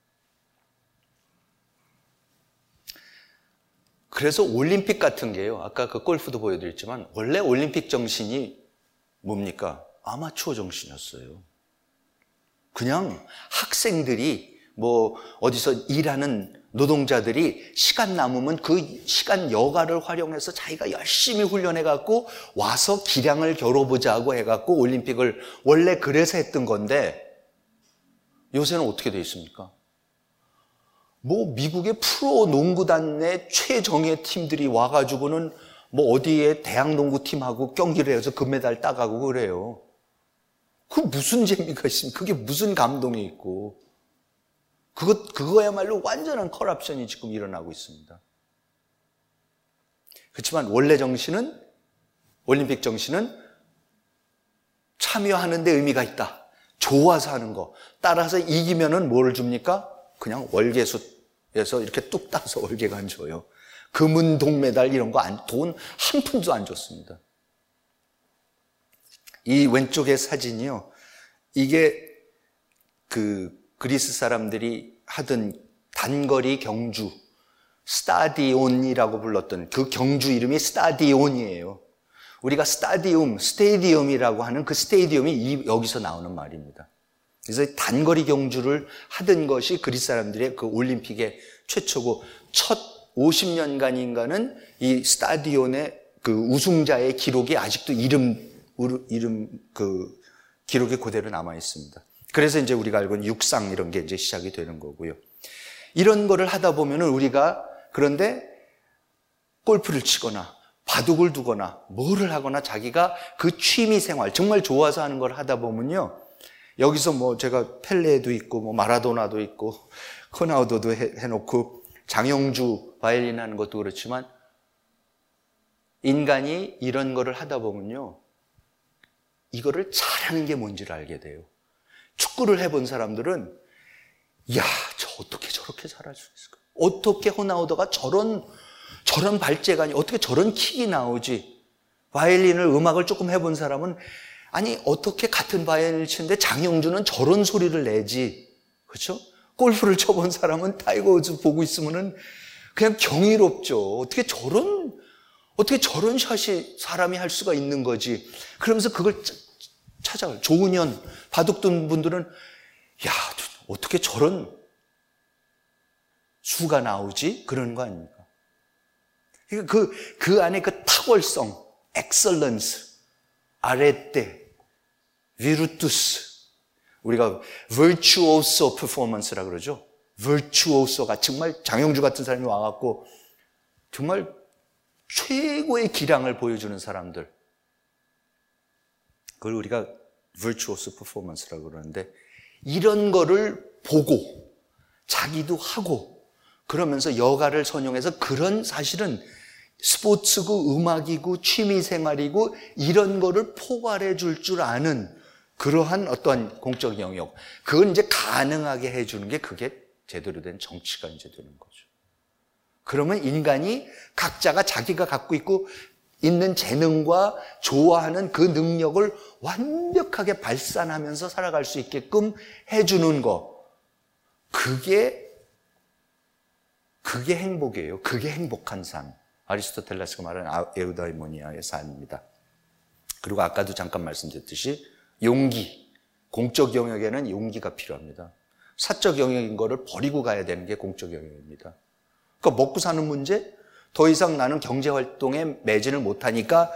그래서 올림픽 같은 게요. 아까 그 골프도 보여드렸지만 원래 올림픽 정신이 뭡니까? 아마추어 정신이었어요. 그냥 학생들이 뭐 어디서 일하는 노동자들이 시간 남으면 그 시간 여가를 활용해서 자기가 열심히 훈련해갖고 와서 기량을 겨뤄보자고 해갖고 올림픽을 원래 그래서 했던 건데 요새는 어떻게 돼 있습니까? 뭐 미국의 프로 농구단 내 최정예 팀들이 와가지고는 뭐 어디에 대학 농구팀하고 경기를 해서 금메달 따가고 그래요. 그 무슨 재미가 있습니까? 그게 무슨 감동이 있고. 그것, 그거야말로 완전한 커럽션이 지금 일어나고 있습니다. 그렇지만 원래 정신은, 올림픽 정신은 참여하는 데 의미가 있다. 좋아서 하는 거. 따라서 이기면은 뭐를 줍니까? 그냥 월계수에서 이렇게 뚝 따서 월계가 안 줘요. 금은 동메달 이런 거 안, 돈 한 푼도 안 줬습니다. 이 왼쪽의 사진이요. 이게 그 그리스 사람들이 하던 단거리 경주, 스타디온이라고 불렀던 그 경주 이름이 스타디온이에요. 우리가 스타디움, 스테디움이라고 하는 그 스테디움이 여기서 나오는 말입니다. 그래서 단거리 경주를 하던 것이 그리스 사람들의 그 올림픽의 최초고 첫 오십 년간인가는 이 스타디온의 그 우승자의 기록이 아직도 이름, 이름 그 기록이 그대로 남아 있습니다. 그래서 이제 우리가 알고 있는 육상 이런 게 이제 시작이 되는 거고요. 이런 거를 하다 보면은 우리가 그런데 골프를 치거나 바둑을 두거나 뭐를 하거나 자기가 그 취미 생활 정말 좋아서 하는 걸 하다 보면요. 여기서 뭐 제가 펠레도 있고 뭐 마라도나도 있고 호나우도도 해, 해놓고 장영주 바이올린 하는 것도 그렇지만 인간이 이런 거를 하다 보면요, 이거를 잘하는 게 뭔지를 알게 돼요. 축구를 해본 사람들은 야, 저 어떻게 저렇게 잘할 수 있을까? 어떻게 호나우더가 저런 저런 발재간이 어떻게 저런 킥이 나오지? 바이올린을 음악을 조금 해본 사람은 아니 어떻게 같은 바이올린을 치는데 장영주는 저런 소리를 내지? 그렇죠? 골프를 쳐본 사람은 타이거 우즈 보고 있으면은 그냥 경이롭죠. 어떻게 저런 어떻게 저런 샷이 사람이 할 수가 있는 거지? 그러면서 그걸 찾아가요. 조은현 바둑둔 분들은 야, 어떻게 저런 수가 나오지? 그러는 거 아닙니까? 그, 그 안에 그 탁월성, 엑셀런스, 아레떼, 비르투스, 우리가 virtuoso performance라 그러죠. virtuoso가 정말 장영주 같은 사람이 와갖고 정말 최고의 기량을 보여주는 사람들, 그걸 우리가 virtuoso performance라고 그러는데, 이런 거를 보고 자기도 하고 그러면서 여가를 선용해서 그런 사실은 스포츠고 음악이고 취미생활이고 이런 거를 포괄해 줄 줄 아는 그러한 어떠한 공적 영역, 그걸 이제 가능하게 해주는 게 그게 제대로 된 정치가 이제 되는 거죠. 그러면 인간이 각자가 자기가 갖고 있고 있는 재능과 좋아하는 그 능력을 완벽하게 발산하면서 살아갈 수 있게끔 해주는 거, 그게 그게 행복이에요. 그게 행복한 삶. 아리스토텔레스가 말하는 에우다이모니아의 삶입니다. 그리고 아까도 잠깐 말씀드렸듯이 용기, 공적 영역에는 용기가 필요합니다. 사적 영역인 거를 버리고 가야 되는 게 공적 영역입니다. 그러니까 먹고 사는 문제, 더 이상 나는 경제활동에 매진을 못하니까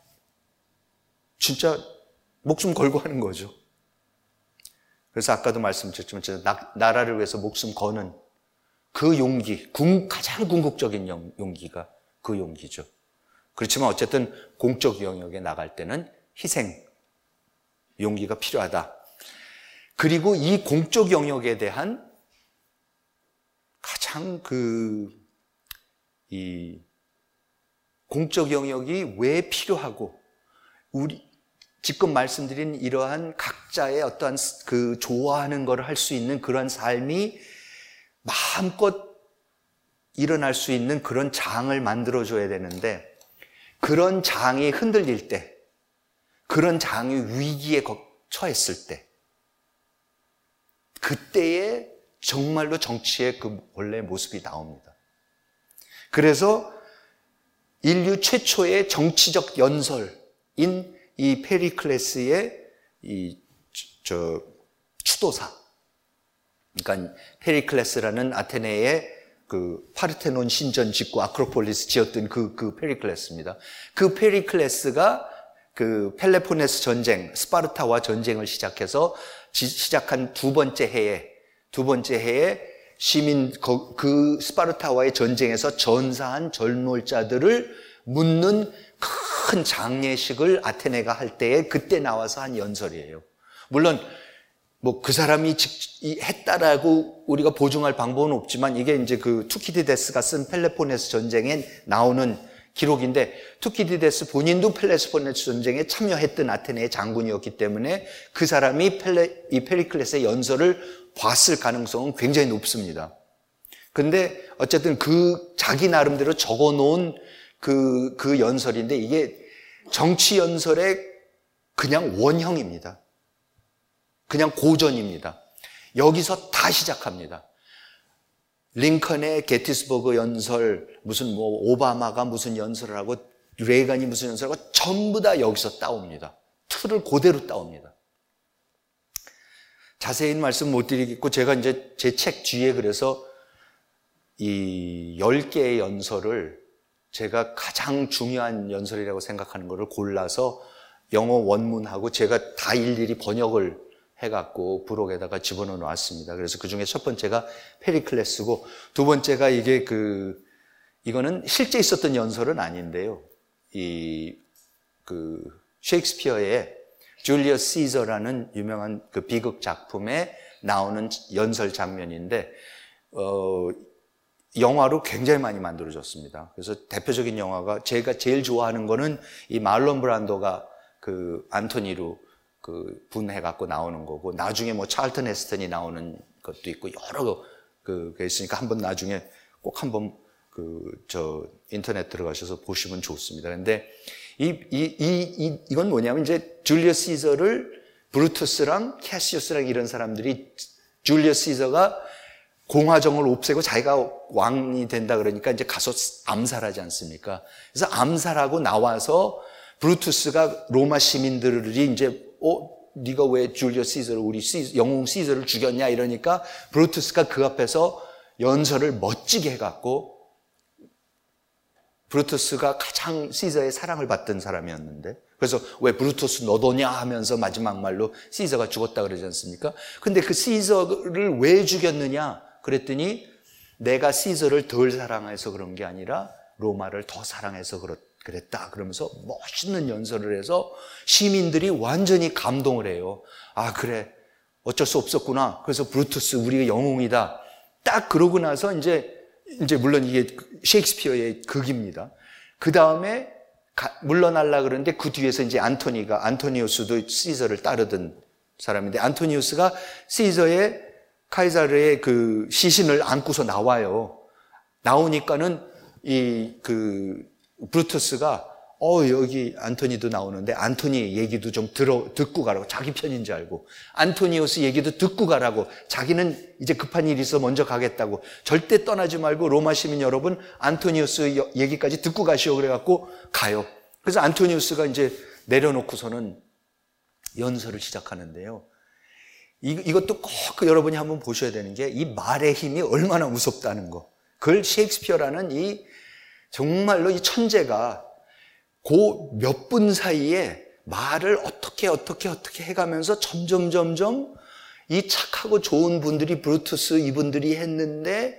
진짜 목숨 걸고 하는 거죠. 그래서 아까도 말씀드렸지만 진짜 나라를 위해서 목숨 거는 그 용기, 가장 궁극적인 용기가 그 용기죠. 그렇지만 어쨌든 공적 영역에 나갈 때는 희생, 용기가 필요하다. 그리고 이 공적 영역에 대한 가장 그, 이, 공적 영역이 왜 필요하고, 우리, 지금 말씀드린 이러한 각자의 어떠한 그 좋아하는 것을 할 수 있는 그런 삶이 마음껏 일어날 수 있는 그런 장을 만들어줘야 되는데, 그런 장이 흔들릴 때, 그런 장이 위기에 처했을 때, 그때에 정말로 정치의 그 원래 모습이 나옵니다. 그래서 인류 최초의 정치적 연설인 이 페리클레스의 이 저 추도사, 그러니까 페리클레스라는 아테네의 그 파르테논 신전 짓고 아크로폴리스 지었던 그, 그 페리클레스입니다. 그 페리클레스가 그 펠레포네스 전쟁, 스파르타와 전쟁을 시작해서 지, 시작한 두 번째 해에, 두 번째 해에 시민, 그 스파르타와의 전쟁에서 전사한 젊을자들을 묻는 큰 장례식을 아테네가 할 때에 그때 나와서 한 연설이에요. 물론 뭐 그 사람이 했다라고 우리가 보증할 방법은 없지만 이게 이제 그 투키디데스가 쓴 펠레포네스 전쟁에 나오는 기록인데, 투키디데스 본인도 펠레포네스 전쟁에 참여했던 아테네의 장군이었기 때문에 그 사람이 펠레, 이 페리클레스의 연설을 봤을 가능성은 굉장히 높습니다. 근데 어쨌든 그 자기 나름대로 적어 놓은 그, 그 연설인데 이게 정치 연설의 그냥 원형입니다. 그냥 고전입니다. 여기서 다 시작합니다. 링컨의 게티스버그 연설, 무슨 뭐 오바마가 무슨 연설을 하고 레이간이 무슨 연설을 하고 전부 다 여기서 따옵니다. 틀을 그대로 따옵니다. 자세히 말씀 못 드리겠고, 제가 이제 제 책 뒤에 그래서 이 열 개의 연설을 제가 가장 중요한 연설이라고 생각하는 것을 골라서 영어 원문하고 제가 다 일일이 번역을 해갖고 부록에다가 집어넣어 놨습니다. 그래서 그 중에 첫 번째가 페리클레스고, 두 번째가 이게 그, 이거는 실제 있었던 연설은 아닌데요. 이, 그, 셰익스피어의 줄리어스 시저라는 유명한 그 비극 작품에 나오는 연설 장면인데, 어, 영화로 굉장히 많이 만들어졌습니다. 그래서 대표적인 영화가 제가 제일 좋아하는 거는 이 말론 브란도가 그 안토니로 그 분해갖고 나오는 거고, 나중에 뭐 찰튼 헤스턴이 나오는 것도 있고 여러 그 있으니까 한번 나중에 꼭 한번 그 저 인터넷 들어가셔서 보시면 좋습니다. 그런데 이 이 이 이 이건 뭐냐면 이제 줄리어스 시저를 브루투스랑 캐시우스랑 이런 사람들이, 줄리어스 시저가 공화정을 없애고 자기가 왕이 된다 그러니까 이제 가서 암살하지 않습니까? 그래서 암살하고 나와서 브루투스가 로마 시민들이 이제 어 네가 왜 줄리어스 시저를, 우리 시저, 영웅 시저를 죽였냐 이러니까 브루투스가 그 앞에서 연설을 멋지게 해갖고, 브루투스가 가장 시저의 사랑을 받던 사람이었는데, 그래서 왜 브루투스 너도냐 하면서 마지막 말로 시저가 죽었다 그러지 않습니까? 근데 그 시저를 왜 죽였느냐 그랬더니 내가 시저를 덜 사랑해서 그런 게 아니라 로마를 더 사랑해서 그랬다 그러면서 멋있는 연설을 해서 시민들이 완전히 감동을 해요. 아 그래, 어쩔 수 없었구나. 그래서 브루투스 우리의 영웅이다. 딱 그러고 나서 이제 이제 물론 이게 셰익스피어의 극입니다. 그 다음에 물러날라 그러는데 그 뒤에서 이제 안토니가, 안토니우스도 시저를 따르던 사람인데, 안토니우스가 시저의 카이사르의 그 시신을 안고서 나와요. 나오니까는 이 그 브루투스가 어 여기 안토니도 나오는데 안토니 얘기도 좀 들어 듣고 가라고, 자기 편인 줄 알고 안토니우스 얘기도 듣고 가라고, 자기는 이제 급한 일이 있어 먼저 가겠다고, 절대 떠나지 말고 로마 시민 여러분 안토니우스 얘기까지 듣고 가시오 그래갖고 가요. 그래서 안토니우스가 이제 내려놓고서는 연설을 시작하는데요. 이, 이것도 꼭 여러분이 한번 보셔야 되는 게 이 말의 힘이 얼마나 무섭다는 거. 그걸 셰익스피어라는 이 정말로 이 천재가 그 몇 분 사이에 말을 어떻게 어떻게 어떻게 해가면서 점점 점점 이 착하고 좋은 분들이 브루투스 이분들이 했는데,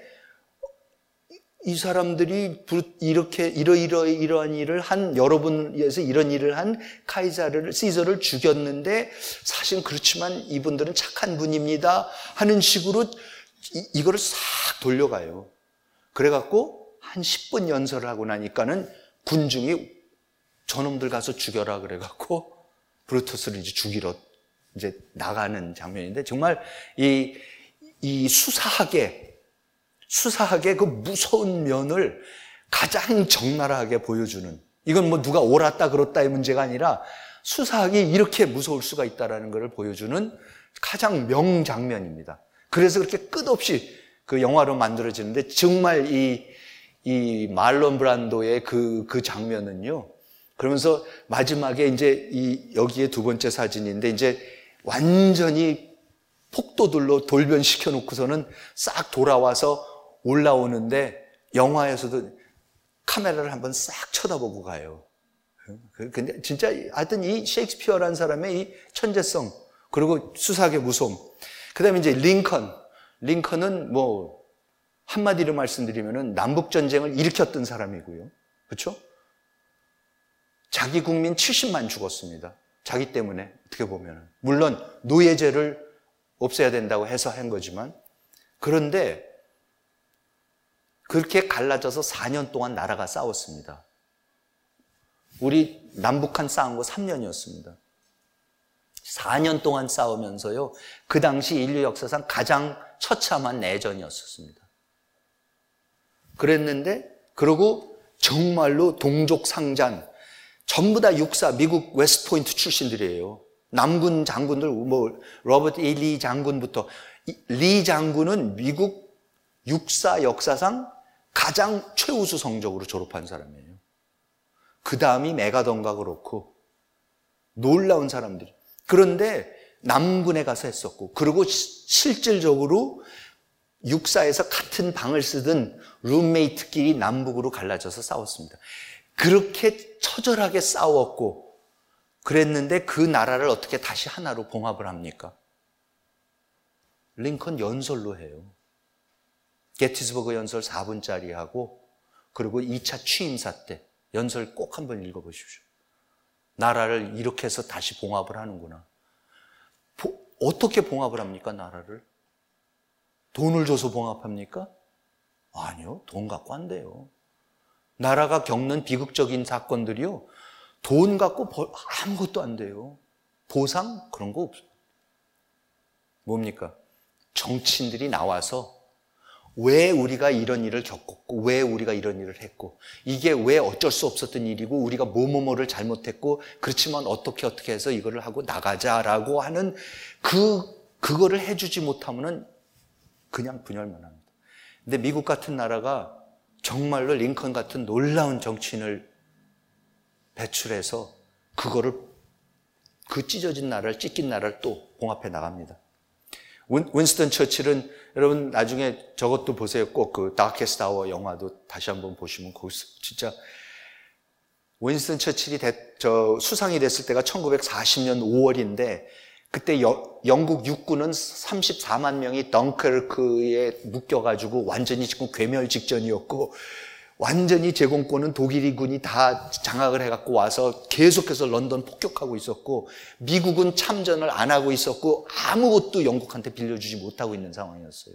이 사람들이 이렇게 이러이러 이러한 일을 한, 여러분에서 이런 일을 한 카이사르를, 시저를 죽였는데 사실 그렇지만 이분들은 착한 분입니다 하는 식으로 이, 이거를 싹 돌려가요. 그래갖고 한 십 분 연설을 하고 나니까는 군중이 저놈들 가서 죽여라 그래갖고 브루투스를 이제 죽이러 이제 나가는 장면인데, 정말 이, 이 수사하게, 수사하게 그 무서운 면을 가장 적나라하게 보여주는, 이건 뭐 누가 옳았다 그렇다의 문제가 아니라 수사하기 이렇게 무서울 수가 있다는 것을 보여주는 가장 명장면입니다. 그래서 그렇게 끝없이 그 영화로 만들어지는데, 정말 이, 이 말론 브란도의 그, 그 장면은요, 그러면서 마지막에 이제 이 여기에 두 번째 사진인데, 이제 완전히 폭도들로 돌변시켜 놓고서는 싹 돌아와서 올라오는데, 영화에서도 카메라를 한번 싹 쳐다보고 가요. 근데 진짜 하여튼 이 셰익스피어라는 사람의 이 천재성, 그리고 수사의 무서움. 그 다음에 이제 링컨. 링컨은 뭐 한마디로 말씀드리면은 남북전쟁을 일으켰던 사람이고요. 그렇죠? 자기 국민 칠십만 죽었습니다. 자기 때문에, 어떻게 보면. 물론 노예제를 없애야 된다고 해서 한 거지만, 그런데 그렇게 갈라져서 사 년 동안 나라가 싸웠습니다. 우리 남북한 싸운 거 삼 년이었습니다. 사 년 동안 싸우면서요, 그 당시 인류 역사상 가장 처참한 내전이었습니다. 그랬는데, 그리고 정말로 동족 상잔, 전부 다 육사, 미국 웨스트포인트 출신들이에요. 남군 장군들, 뭐 로버트 E. 리 장군부터. 리 장군은 미국 육사 역사상 가장 최우수 성적으로 졸업한 사람이에요. 그 다음이 메가던가 그렇고 놀라운 사람들이. 그런데 남군에 가서 했었고, 그리고 실질적으로 육사에서 같은 방을 쓰던 룸메이트끼리 남북으로 갈라져서 싸웠습니다. 그렇게 처절하게 싸웠고 그랬는데, 그 나라를 어떻게 다시 하나로 봉합을 합니까? 링컨 연설로 해요. 게티스버그 연설 사 분짜리 하고, 그리고 이 차 취임사 때 연설 꼭 한번 읽어보십시오. 나라를 이렇게 해서 다시 봉합을 하는구나. 보, 어떻게 봉합을 합니까, 나라를? 돈을 줘서 봉합합니까? 아니요, 돈 갖고 안 돼요. 나라가 겪는 비극적인 사건들이요, 돈 갖고 아무것도 안 돼요. 보상? 그런 거 없어요. 뭡니까? 정치인들이 나와서 왜 우리가 이런 일을 겪었고, 왜 우리가 이런 일을 했고, 이게 왜 어쩔 수 없었던 일이고, 우리가 뭐뭐뭐를 잘못했고, 그렇지만 어떻게 어떻게 해서 이거를 하고 나가자라고 하는 그, 그거를 해주지 못하면은 그냥 분열만 합니다. 근데 미국 같은 나라가 정말로 링컨 같은 놀라운 정치인을 배출해서 그거를, 그 찢어진 나라를, 찢긴 나라를 또 봉합해 나갑니다. 윈스턴 처칠은, 여러분 나중에 저것도 보세요. 꼭 그 다케스트 아워 영화도 다시 한번 보시면 거기서 진짜 윈스턴 처칠이 대, 저 수상이 됐을 때가 천구백사십 년 오월인데 그때 여, 영국 육군은 삼십사만 명이 덩커르크에 묶여가지고 완전히 지금 괴멸 직전이었고, 완전히 제공권은 독일이 군이 다 장악을 해갖고 와서 계속해서 런던 폭격하고 있었고, 미국은 참전을 안 하고 있었고, 아무것도 영국한테 빌려주지 못하고 있는 상황이었어요.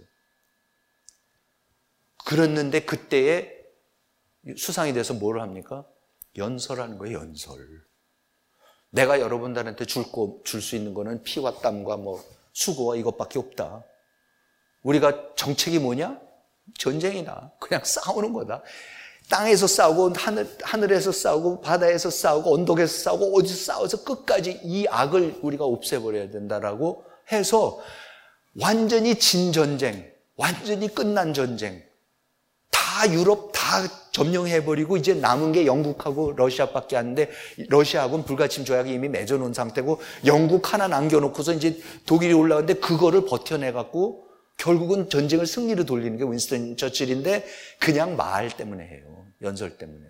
그랬는데 그때에 수상이 돼서 뭘 합니까? 연설하는 거예요, 연설. 내가 여러분들한테 줄 거, 줄 수 있는 거는 피와 땀과 뭐 수고와 이것밖에 없다. 우리가 정책이 뭐냐? 전쟁이다. 그냥 싸우는 거다. 땅에서 싸우고 하늘, 하늘에서 싸우고 바다에서 싸우고 언덕에서 싸우고 어디서 싸워서 끝까지 이 악을 우리가 없애버려야 된다라고 해서 완전히 진 전쟁, 완전히 끝난 전쟁, 다 유럽 다 점령해버리고 이제 남은 게 영국하고 러시아밖에 안 돼. 러시아하고는 불가침 조약이 이미 맺어놓은 상태고 영국 하나 남겨놓고서 이제 독일이 올라왔는데 그거를 버텨내갖고 결국은 전쟁을 승리로 돌리는 게 윈스턴 처칠인데 그냥 말 때문에 해요. 연설 때문에.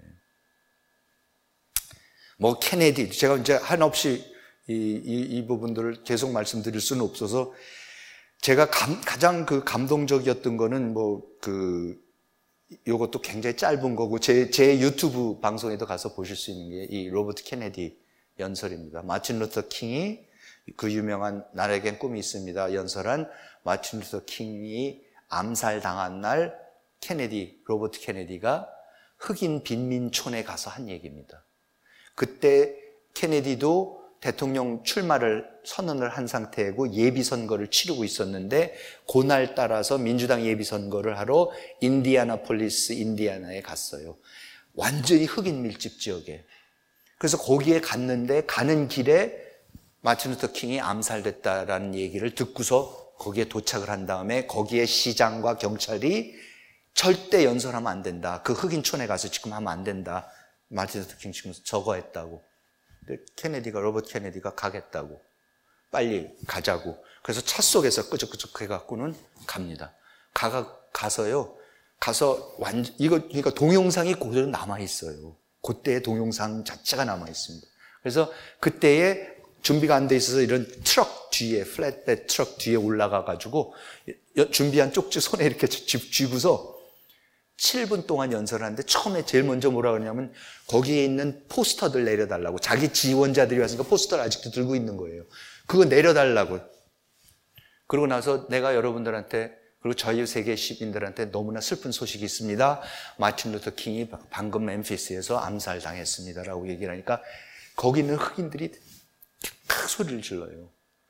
뭐 케네디, 제가 이제 한없이 이, 이, 이 부분들을 계속 말씀드릴 수는 없어서 제가 감, 가장 그 감동적이었던 거는 뭐 그 요것도 굉장히 짧은 거고 제, 제 유튜브 방송에도 가서 보실 수 있는 게 이 로버트 케네디 연설입니다. 마틴 루터 킹이 그 유명한 나에겐 꿈이 있습니다 연설한 마틴 루터 킹이 암살당한 날 케네디, 로버트 케네디가 흑인 빈민촌에 가서 한 얘기입니다. 그때 케네디도 대통령 출마를 선언을 한 상태고 예비선거를 치르고 있었는데 그날 따라서 민주당 예비선거를 하러 인디애나폴리스, 인디애나에 갔어요. 완전히 흑인 밀집 지역에. 그래서 거기에 갔는데 가는 길에 마틴 루터 킹이 암살됐다라는 얘기를 듣고서 거기에 도착을 한 다음에 거기에 시장과 경찰이 절대 연설하면 안 된다. 그 흑인촌에 가서 지금 하면 안 된다. 마틴 루터 킹 지금 저거 했다고. 근데 케네디가, 로버트 케네디가 가겠다고. 빨리 가자고. 그래서 차 속에서 끄적끄적 해갖고는 갑니다. 가가, 가서요. 가서 완전, 이거, 그러니까 동영상이 그대로 남아있어요. 그때의 동영상 자체가 남아있습니다. 그래서 그때에 준비가 안 돼 있어서 이런 트럭 뒤에, 플랫베드 트럭 뒤에 올라가가지고 준비한 쪽지 손에 이렇게 쥐고서 칠 분 동안 연설을 하는데 처음에 제일 먼저 뭐라 그러냐면 거기에 있는 포스터들 내려달라고. 자기 지원자들이 왔으니까 포스터를 아직도 들고 있는 거예요. 그거 내려달라고. 그러고 나서 내가 여러분들한테 그리고 저희 세계 시민들한테 너무나 슬픈 소식이 있습니다. 마틴 루터 킹이 방금 멤피스에서 암살당했습니다라고 얘기를 하니까 거기 있는 흑인들이 큰 소리를 질러요.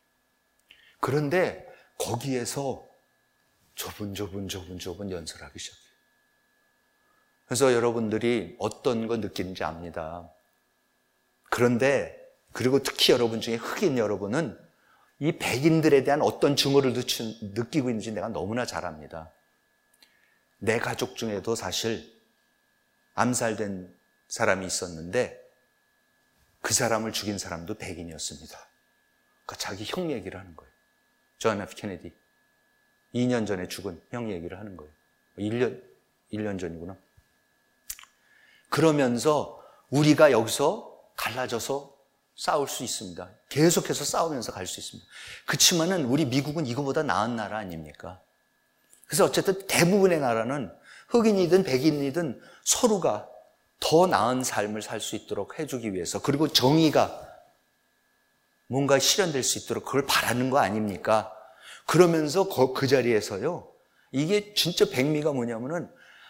그런데 거기에서 조분조분조분조분 연설하기 시작해요. 그래서 여러분들이 어떤 거 느끼는지 압니다. 그런데 그리고 특히 여러분 중에 흑인 여러분은 이 백인들에 대한 어떤 증오를 느끼고 있는지 내가 너무나 잘 압니다. 내 가족 중에도 사실 암살된 사람이 있었는데 그 사람을 죽인 사람도 백인이었습니다. 그러니까 자기 형 얘기를 하는 거예요. 존 에프 케네디. 이 년 전에 죽은 형 얘기를 하는 거예요. 일 년, 일 년 전이구나. 그러면서 우리가 여기서 갈라져서 싸울 수 있습니다. 계속해서 싸우면서 갈 수 있습니다. 그렇지만은 우리 미국은 이거보다 나은 나라 아닙니까? 그래서 어쨌든 대부분의 나라는 흑인이든 백인이든 서로가 더 나은 삶을 살 수 있도록 해주기 위해서, 그리고 정의가 뭔가 실현될 수 있도록 그걸 바라는 거 아닙니까? 그러면서 그 자리에서요, 이게 진짜 백미가 뭐냐면은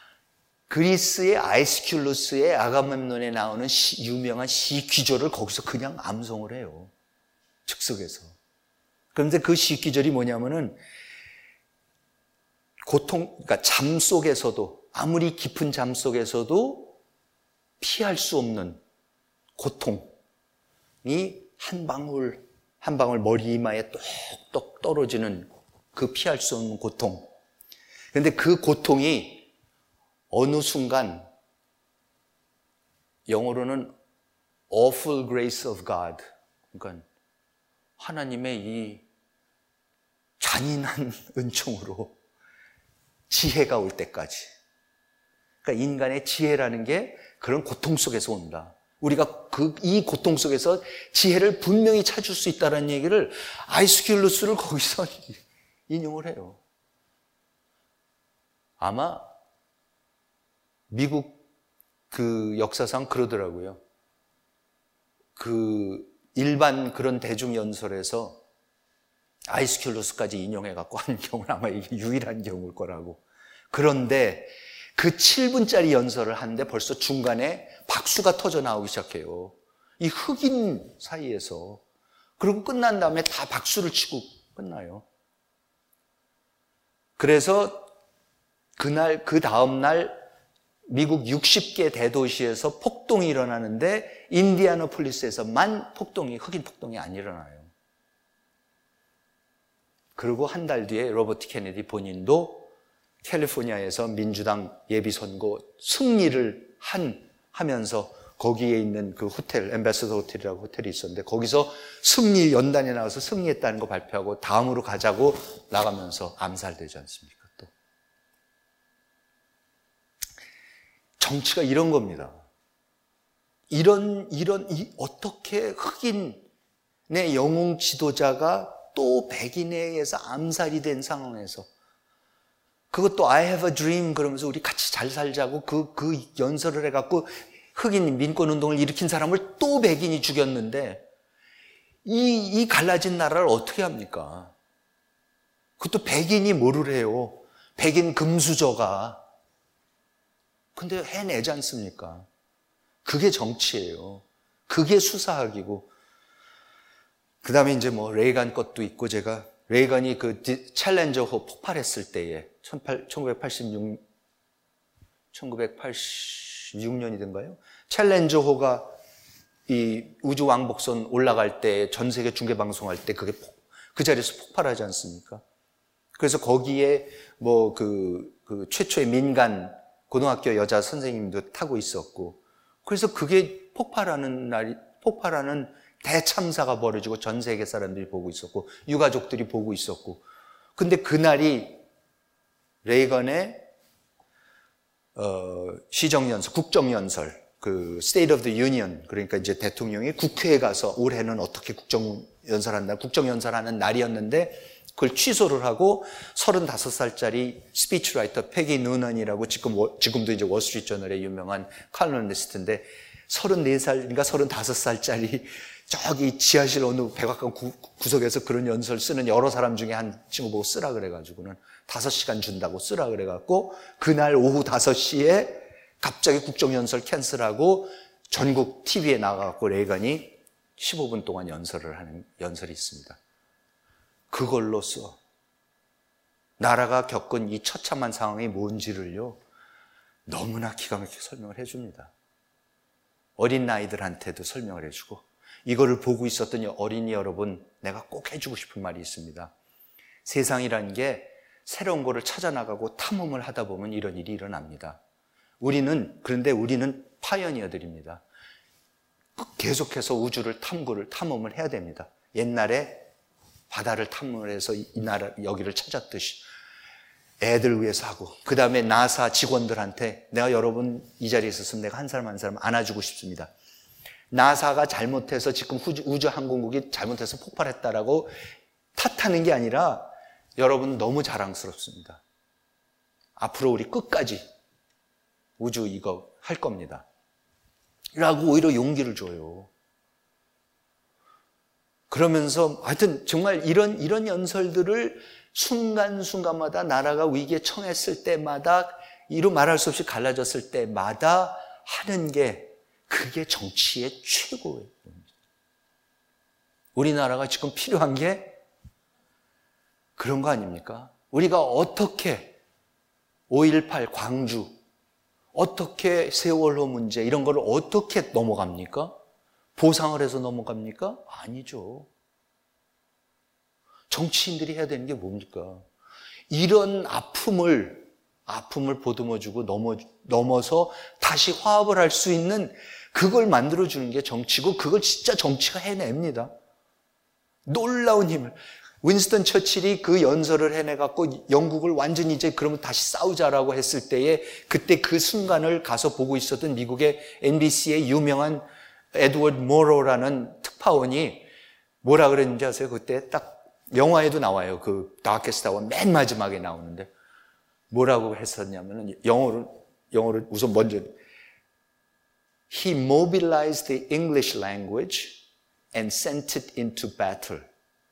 그리스의 아이스큘루스의 아가멤논에 나오는 시, 유명한 시 귀절을 거기서 그냥 암송을 해요. 즉석에서. 그런데 그 시 귀절이 뭐냐면은 고통, 그러니까 잠 속에서도, 아무리 깊은 잠 속에서도 피할 수 없는 고통이 한 방울, 한 방울 머리 이마에 똑똑 떨어지는 그 피할 수 없는 고통. 그런데 그 고통이 어느 순간, 영어로는 awful grace of God, 그러니까 하나님의 이 잔인한 은총으로 지혜가 올 때까지. 그러니까 인간의 지혜라는 게 그런 고통 속에서 온다. 우리가 그, 이 고통 속에서 지혜를 분명히 찾을 수 있다는 얘기를 아이스큘루스를 거기서 인용을 해요. 아마 미국 그 역사상 그러더라고요. 그 일반 그런 대중연설에서 아이스큘루스까지 인용해갖고 한 경우는 아마 이게 유일한 경우일 거라고. 그런데 그 칠 분짜리 연설을 하는데 벌써 중간에 박수가 터져 나오기 시작해요. 이 흑인 사이에서. 그리고 끝난 다음에 다 박수를 치고 끝나요. 그래서 그날, 그 다음날 미국 육십 개 대도시에서 폭동이 일어나는데 인디애나폴리스에서만 폭동이, 흑인 폭동이 안 일어나요. 그리고 한 달 뒤에 로버트 케네디 본인도 캘리포니아에서 민주당 예비선거 승리를 한, 하면서 거기에 있는 그 호텔, 엠베서더 호텔이라고 호텔이 있었는데 거기서 승리 연단에 나와서 승리했다는 거 발표하고 다음으로 가자고 나가면서 암살되지 않습니까? 또 정치가 이런 겁니다. 이런, 이런, 이, 어떻게 흑인의 영웅 지도자가 또 백인에 의해서 암살이 된 상황에서 그것도 I have a dream 그러면서 우리 같이 잘 살자고 그, 그 연설을 해갖고 흑인 민권운동을 일으킨 사람을 또 백인이 죽였는데 이, 이 갈라진 나라를 어떻게 합니까? 그것도 백인이 뭐를 해요? 백인 금수저가. 근데 해내지 않습니까? 그게 정치예요. 그게 수사학이고. 그 다음에 이제 뭐 레이간 것도 있고 제가 레이건이 그 챌린저호 폭발했을 때에 천구백팔십육, 천구백팔십육 년이던가요? 챌린저호가 이 우주 왕복선 올라갈 때 전 세계 중계 방송할 때 그게 폭, 그 자리에서 폭발하지 않습니까? 그래서 거기에 뭐 그 그 최초의 민간 고등학교 여자 선생님도 타고 있었고, 그래서 그게 폭발하는 날이 폭발하는 대참사가 벌어지고 전 세계 사람들이 보고 있었고 유가족들이 보고 있었고, 근데 그날이 레이건의 어, 시정연설, 국정연설, 그 State of the Union, 그러니까 이제 대통령이 국회에 가서 올해는 어떻게 국정연설한다, 국정연설하는 날이었는데 그걸 취소를 하고 서른다섯 살짜리 스피치라이터 패기 누넌이라고 지금 지금도 이제 월스트리트저널의 유명한 칼럼니스트인데 서른네 살인가 서른다섯 살짜리 저기 지하실 어느 백악관 구, 구석에서 그런 연설 쓰는 여러 사람 중에 한 친구 보고 쓰라 그래가지고는 다섯 시간 준다고 쓰라 그래갖고 그날 오후 다섯 시에 갑자기 국정연설 캔슬하고 전국 티비에 나가갖고 레이건이 십오 분 동안 연설을 하는 연설이 있습니다. 그걸로써 나라가 겪은 이 처참한 상황이 뭔지를요 너무나 기가 막히게 설명을 해줍니다. 어린 아이들한테도 설명을 해주고, 이거를 보고 있었던 어린이 여러분, 내가 꼭 해주고 싶은 말이 있습니다. 세상이란 게 새로운 거를 찾아나가고 탐험을 하다 보면 이런 일이 일어납니다. 우리는, 그런데 우리는 파이어니어들입니다. 계속해서 우주를 탐구를, 탐험을 해야 됩니다. 옛날에 바다를 탐험을 해서 이 나라, 여기를 찾았듯이 애들 위해서 하고, 그 다음에 나사 직원들한테 내가 여러분 이 자리에 있었으면 내가 한 사람 한 사람 안아주고 싶습니다. 나사가 잘못해서 지금 우주항공국이 잘못해서 폭발했다라고 탓하는 게 아니라 여러분 너무 자랑스럽습니다. 앞으로 우리 끝까지 우주 이거 할 겁니다. 라고 오히려 용기를 줘요. 그러면서 하여튼 정말 이런, 이런 연설들을 순간순간마다 나라가 위기에 처했을 때마다 이루 말할 수 없이 갈라졌을 때마다 하는 게 그게 정치의 최고예요. 우리나라가 지금 필요한 게 그런 거 아닙니까? 우리가 어떻게 오일팔 광주, 어떻게 세월호 문제 이런 거를 어떻게 넘어갑니까? 보상을 해서 넘어갑니까? 아니죠. 정치인들이 해야 되는 게 뭡니까? 이런 아픔을 아픔을 보듬어주고 넘어, 넘어서 다시 화합을 할 수 있는 그걸 만들어주는 게 정치고 그걸 진짜 정치가 해냅니다. 놀라운 힘을. 윈스턴 처칠이 그 연설을 해내갖고 영국을 완전히 이제 그러면 다시 싸우자라고 했을 때에 그때 그 순간을 가서 보고 있었던 미국의 엠비씨의 유명한 에드워드 모로라는 특파원이 뭐라 그랬는지 아세요? 그때 딱 영화에도 나와요. 그 다케스트 아워 맨 마지막에 나오는데 뭐라고 했었냐면은 영어로 영어로 우선 먼저 He mobilized the English language and sent it into battle.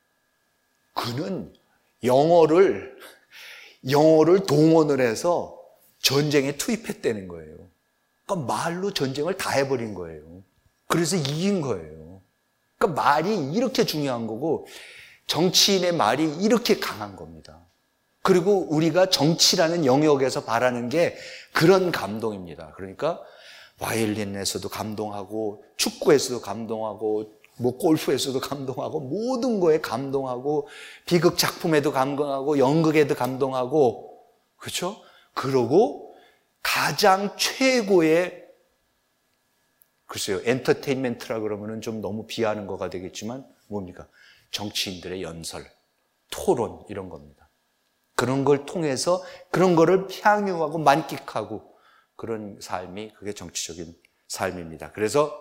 그는 영어를 영어를 동원을 해서 전쟁에 투입했다는 거예요. 그러니까 말로 전쟁을 다 해버린 거예요. 그래서 이긴 거예요. 그러니까 말이 이렇게 중요한 거고 정치인의 말이 이렇게 강한 겁니다. 그리고 우리가 정치라는 영역에서 바라는 게 그런 감동입니다. 그러니까 바이올린에서도 감동하고 축구에서도 감동하고 뭐 골프에서도 감동하고 모든 거에 감동하고 비극 작품에도 감동하고 연극에도 감동하고 그렇죠? 그러고 가장 최고의 글쎄요 엔터테인먼트라 그러면은 좀 너무 비하하는 거가 되겠지만 뭡니까? 정치인들의 연설, 토론 이런 겁니다. 그런 걸 통해서 그런 거를 향유하고 만끽하고 그런 삶이 그게 정치적인 삶입니다. 그래서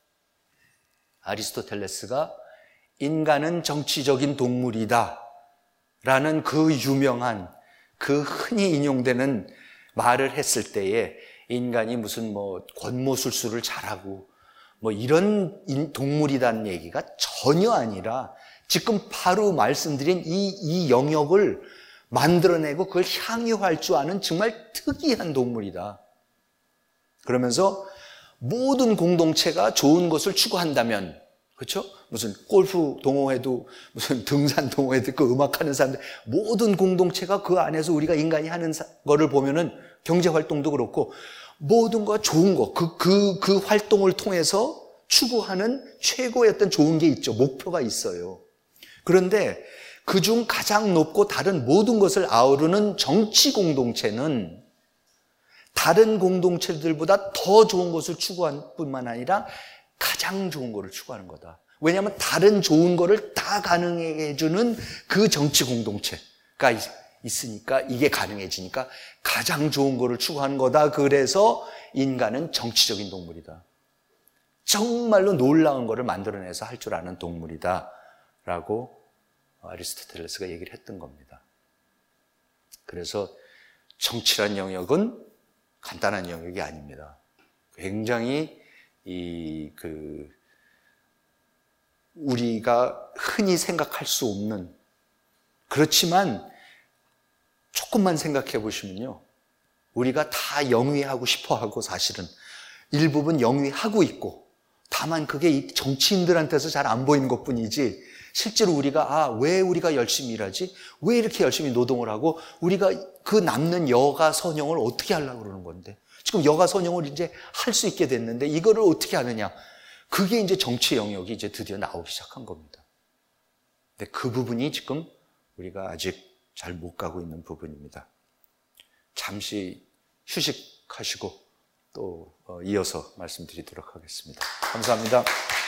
아리스토텔레스가 인간은 정치적인 동물이다 라는 그 유명한 그 흔히 인용되는 말을 했을 때에 인간이 무슨 뭐 권모술수를 잘하고 뭐 이런 동물이라는 얘기가 전혀 아니라 지금 바로 말씀드린 이, 이 영역을 만들어내고 그걸 향유할 줄 아는 정말 특이한 동물이다. 그러면서 모든 공동체가 좋은 것을 추구한다면, 그렇죠? 무슨 골프 동호회도, 무슨 등산 동호회도 그 음악하는 사람들, 모든 공동체가 그 안에서 우리가 인간이 하는 거를 보면은 경제 활동도 그렇고 모든 거 좋은 거, 그, 그, 그 활동을 통해서 추구하는 최고의 어떤 좋은 게 있죠. 목표가 있어요. 그런데 그중 가장 높고 다른 모든 것을 아우르는 정치 공동체는 다른 공동체들보다 더 좋은 것을 추구할 뿐만 아니라 가장 좋은 것을 추구하는 거다. 왜냐하면 다른 좋은 것을 다 가능하게 해주는 그 정치 공동체가 있으니까 이게 가능해지니까 가장 좋은 것을 추구하는 거다. 그래서 인간은 정치적인 동물이다. 정말로 놀라운 것을 만들어내서 할 줄 아는 동물이다 라고 아리스토텔레스가 얘기를 했던 겁니다. 그래서 정치란 영역은 간단한 영역이 아닙니다. 굉장히 이 그 우리가 흔히 생각할 수 없는, 그렇지만 조금만 생각해 보시면요, 우리가 다 영위하고 싶어하고 사실은 일부분 영위하고 있고, 다만 그게 이 정치인들한테서 잘 안 보이는 것뿐이지 실제로 우리가 아, 왜 우리가 열심히 일하지? 왜 이렇게 열심히 노동을 하고 우리가 그 남는 여가 선용을 어떻게 하려고 그러는 건데, 지금 여가 선용을 이제 할 수 있게 됐는데 이거를 어떻게 하느냐? 그게 이제 정치 영역이 이제 드디어 나오기 시작한 겁니다. 근데 그 부분이 지금 우리가 아직 잘 못 가고 있는 부분입니다. 잠시 휴식하시고 또 이어서 말씀드리도록 하겠습니다. 감사합니다.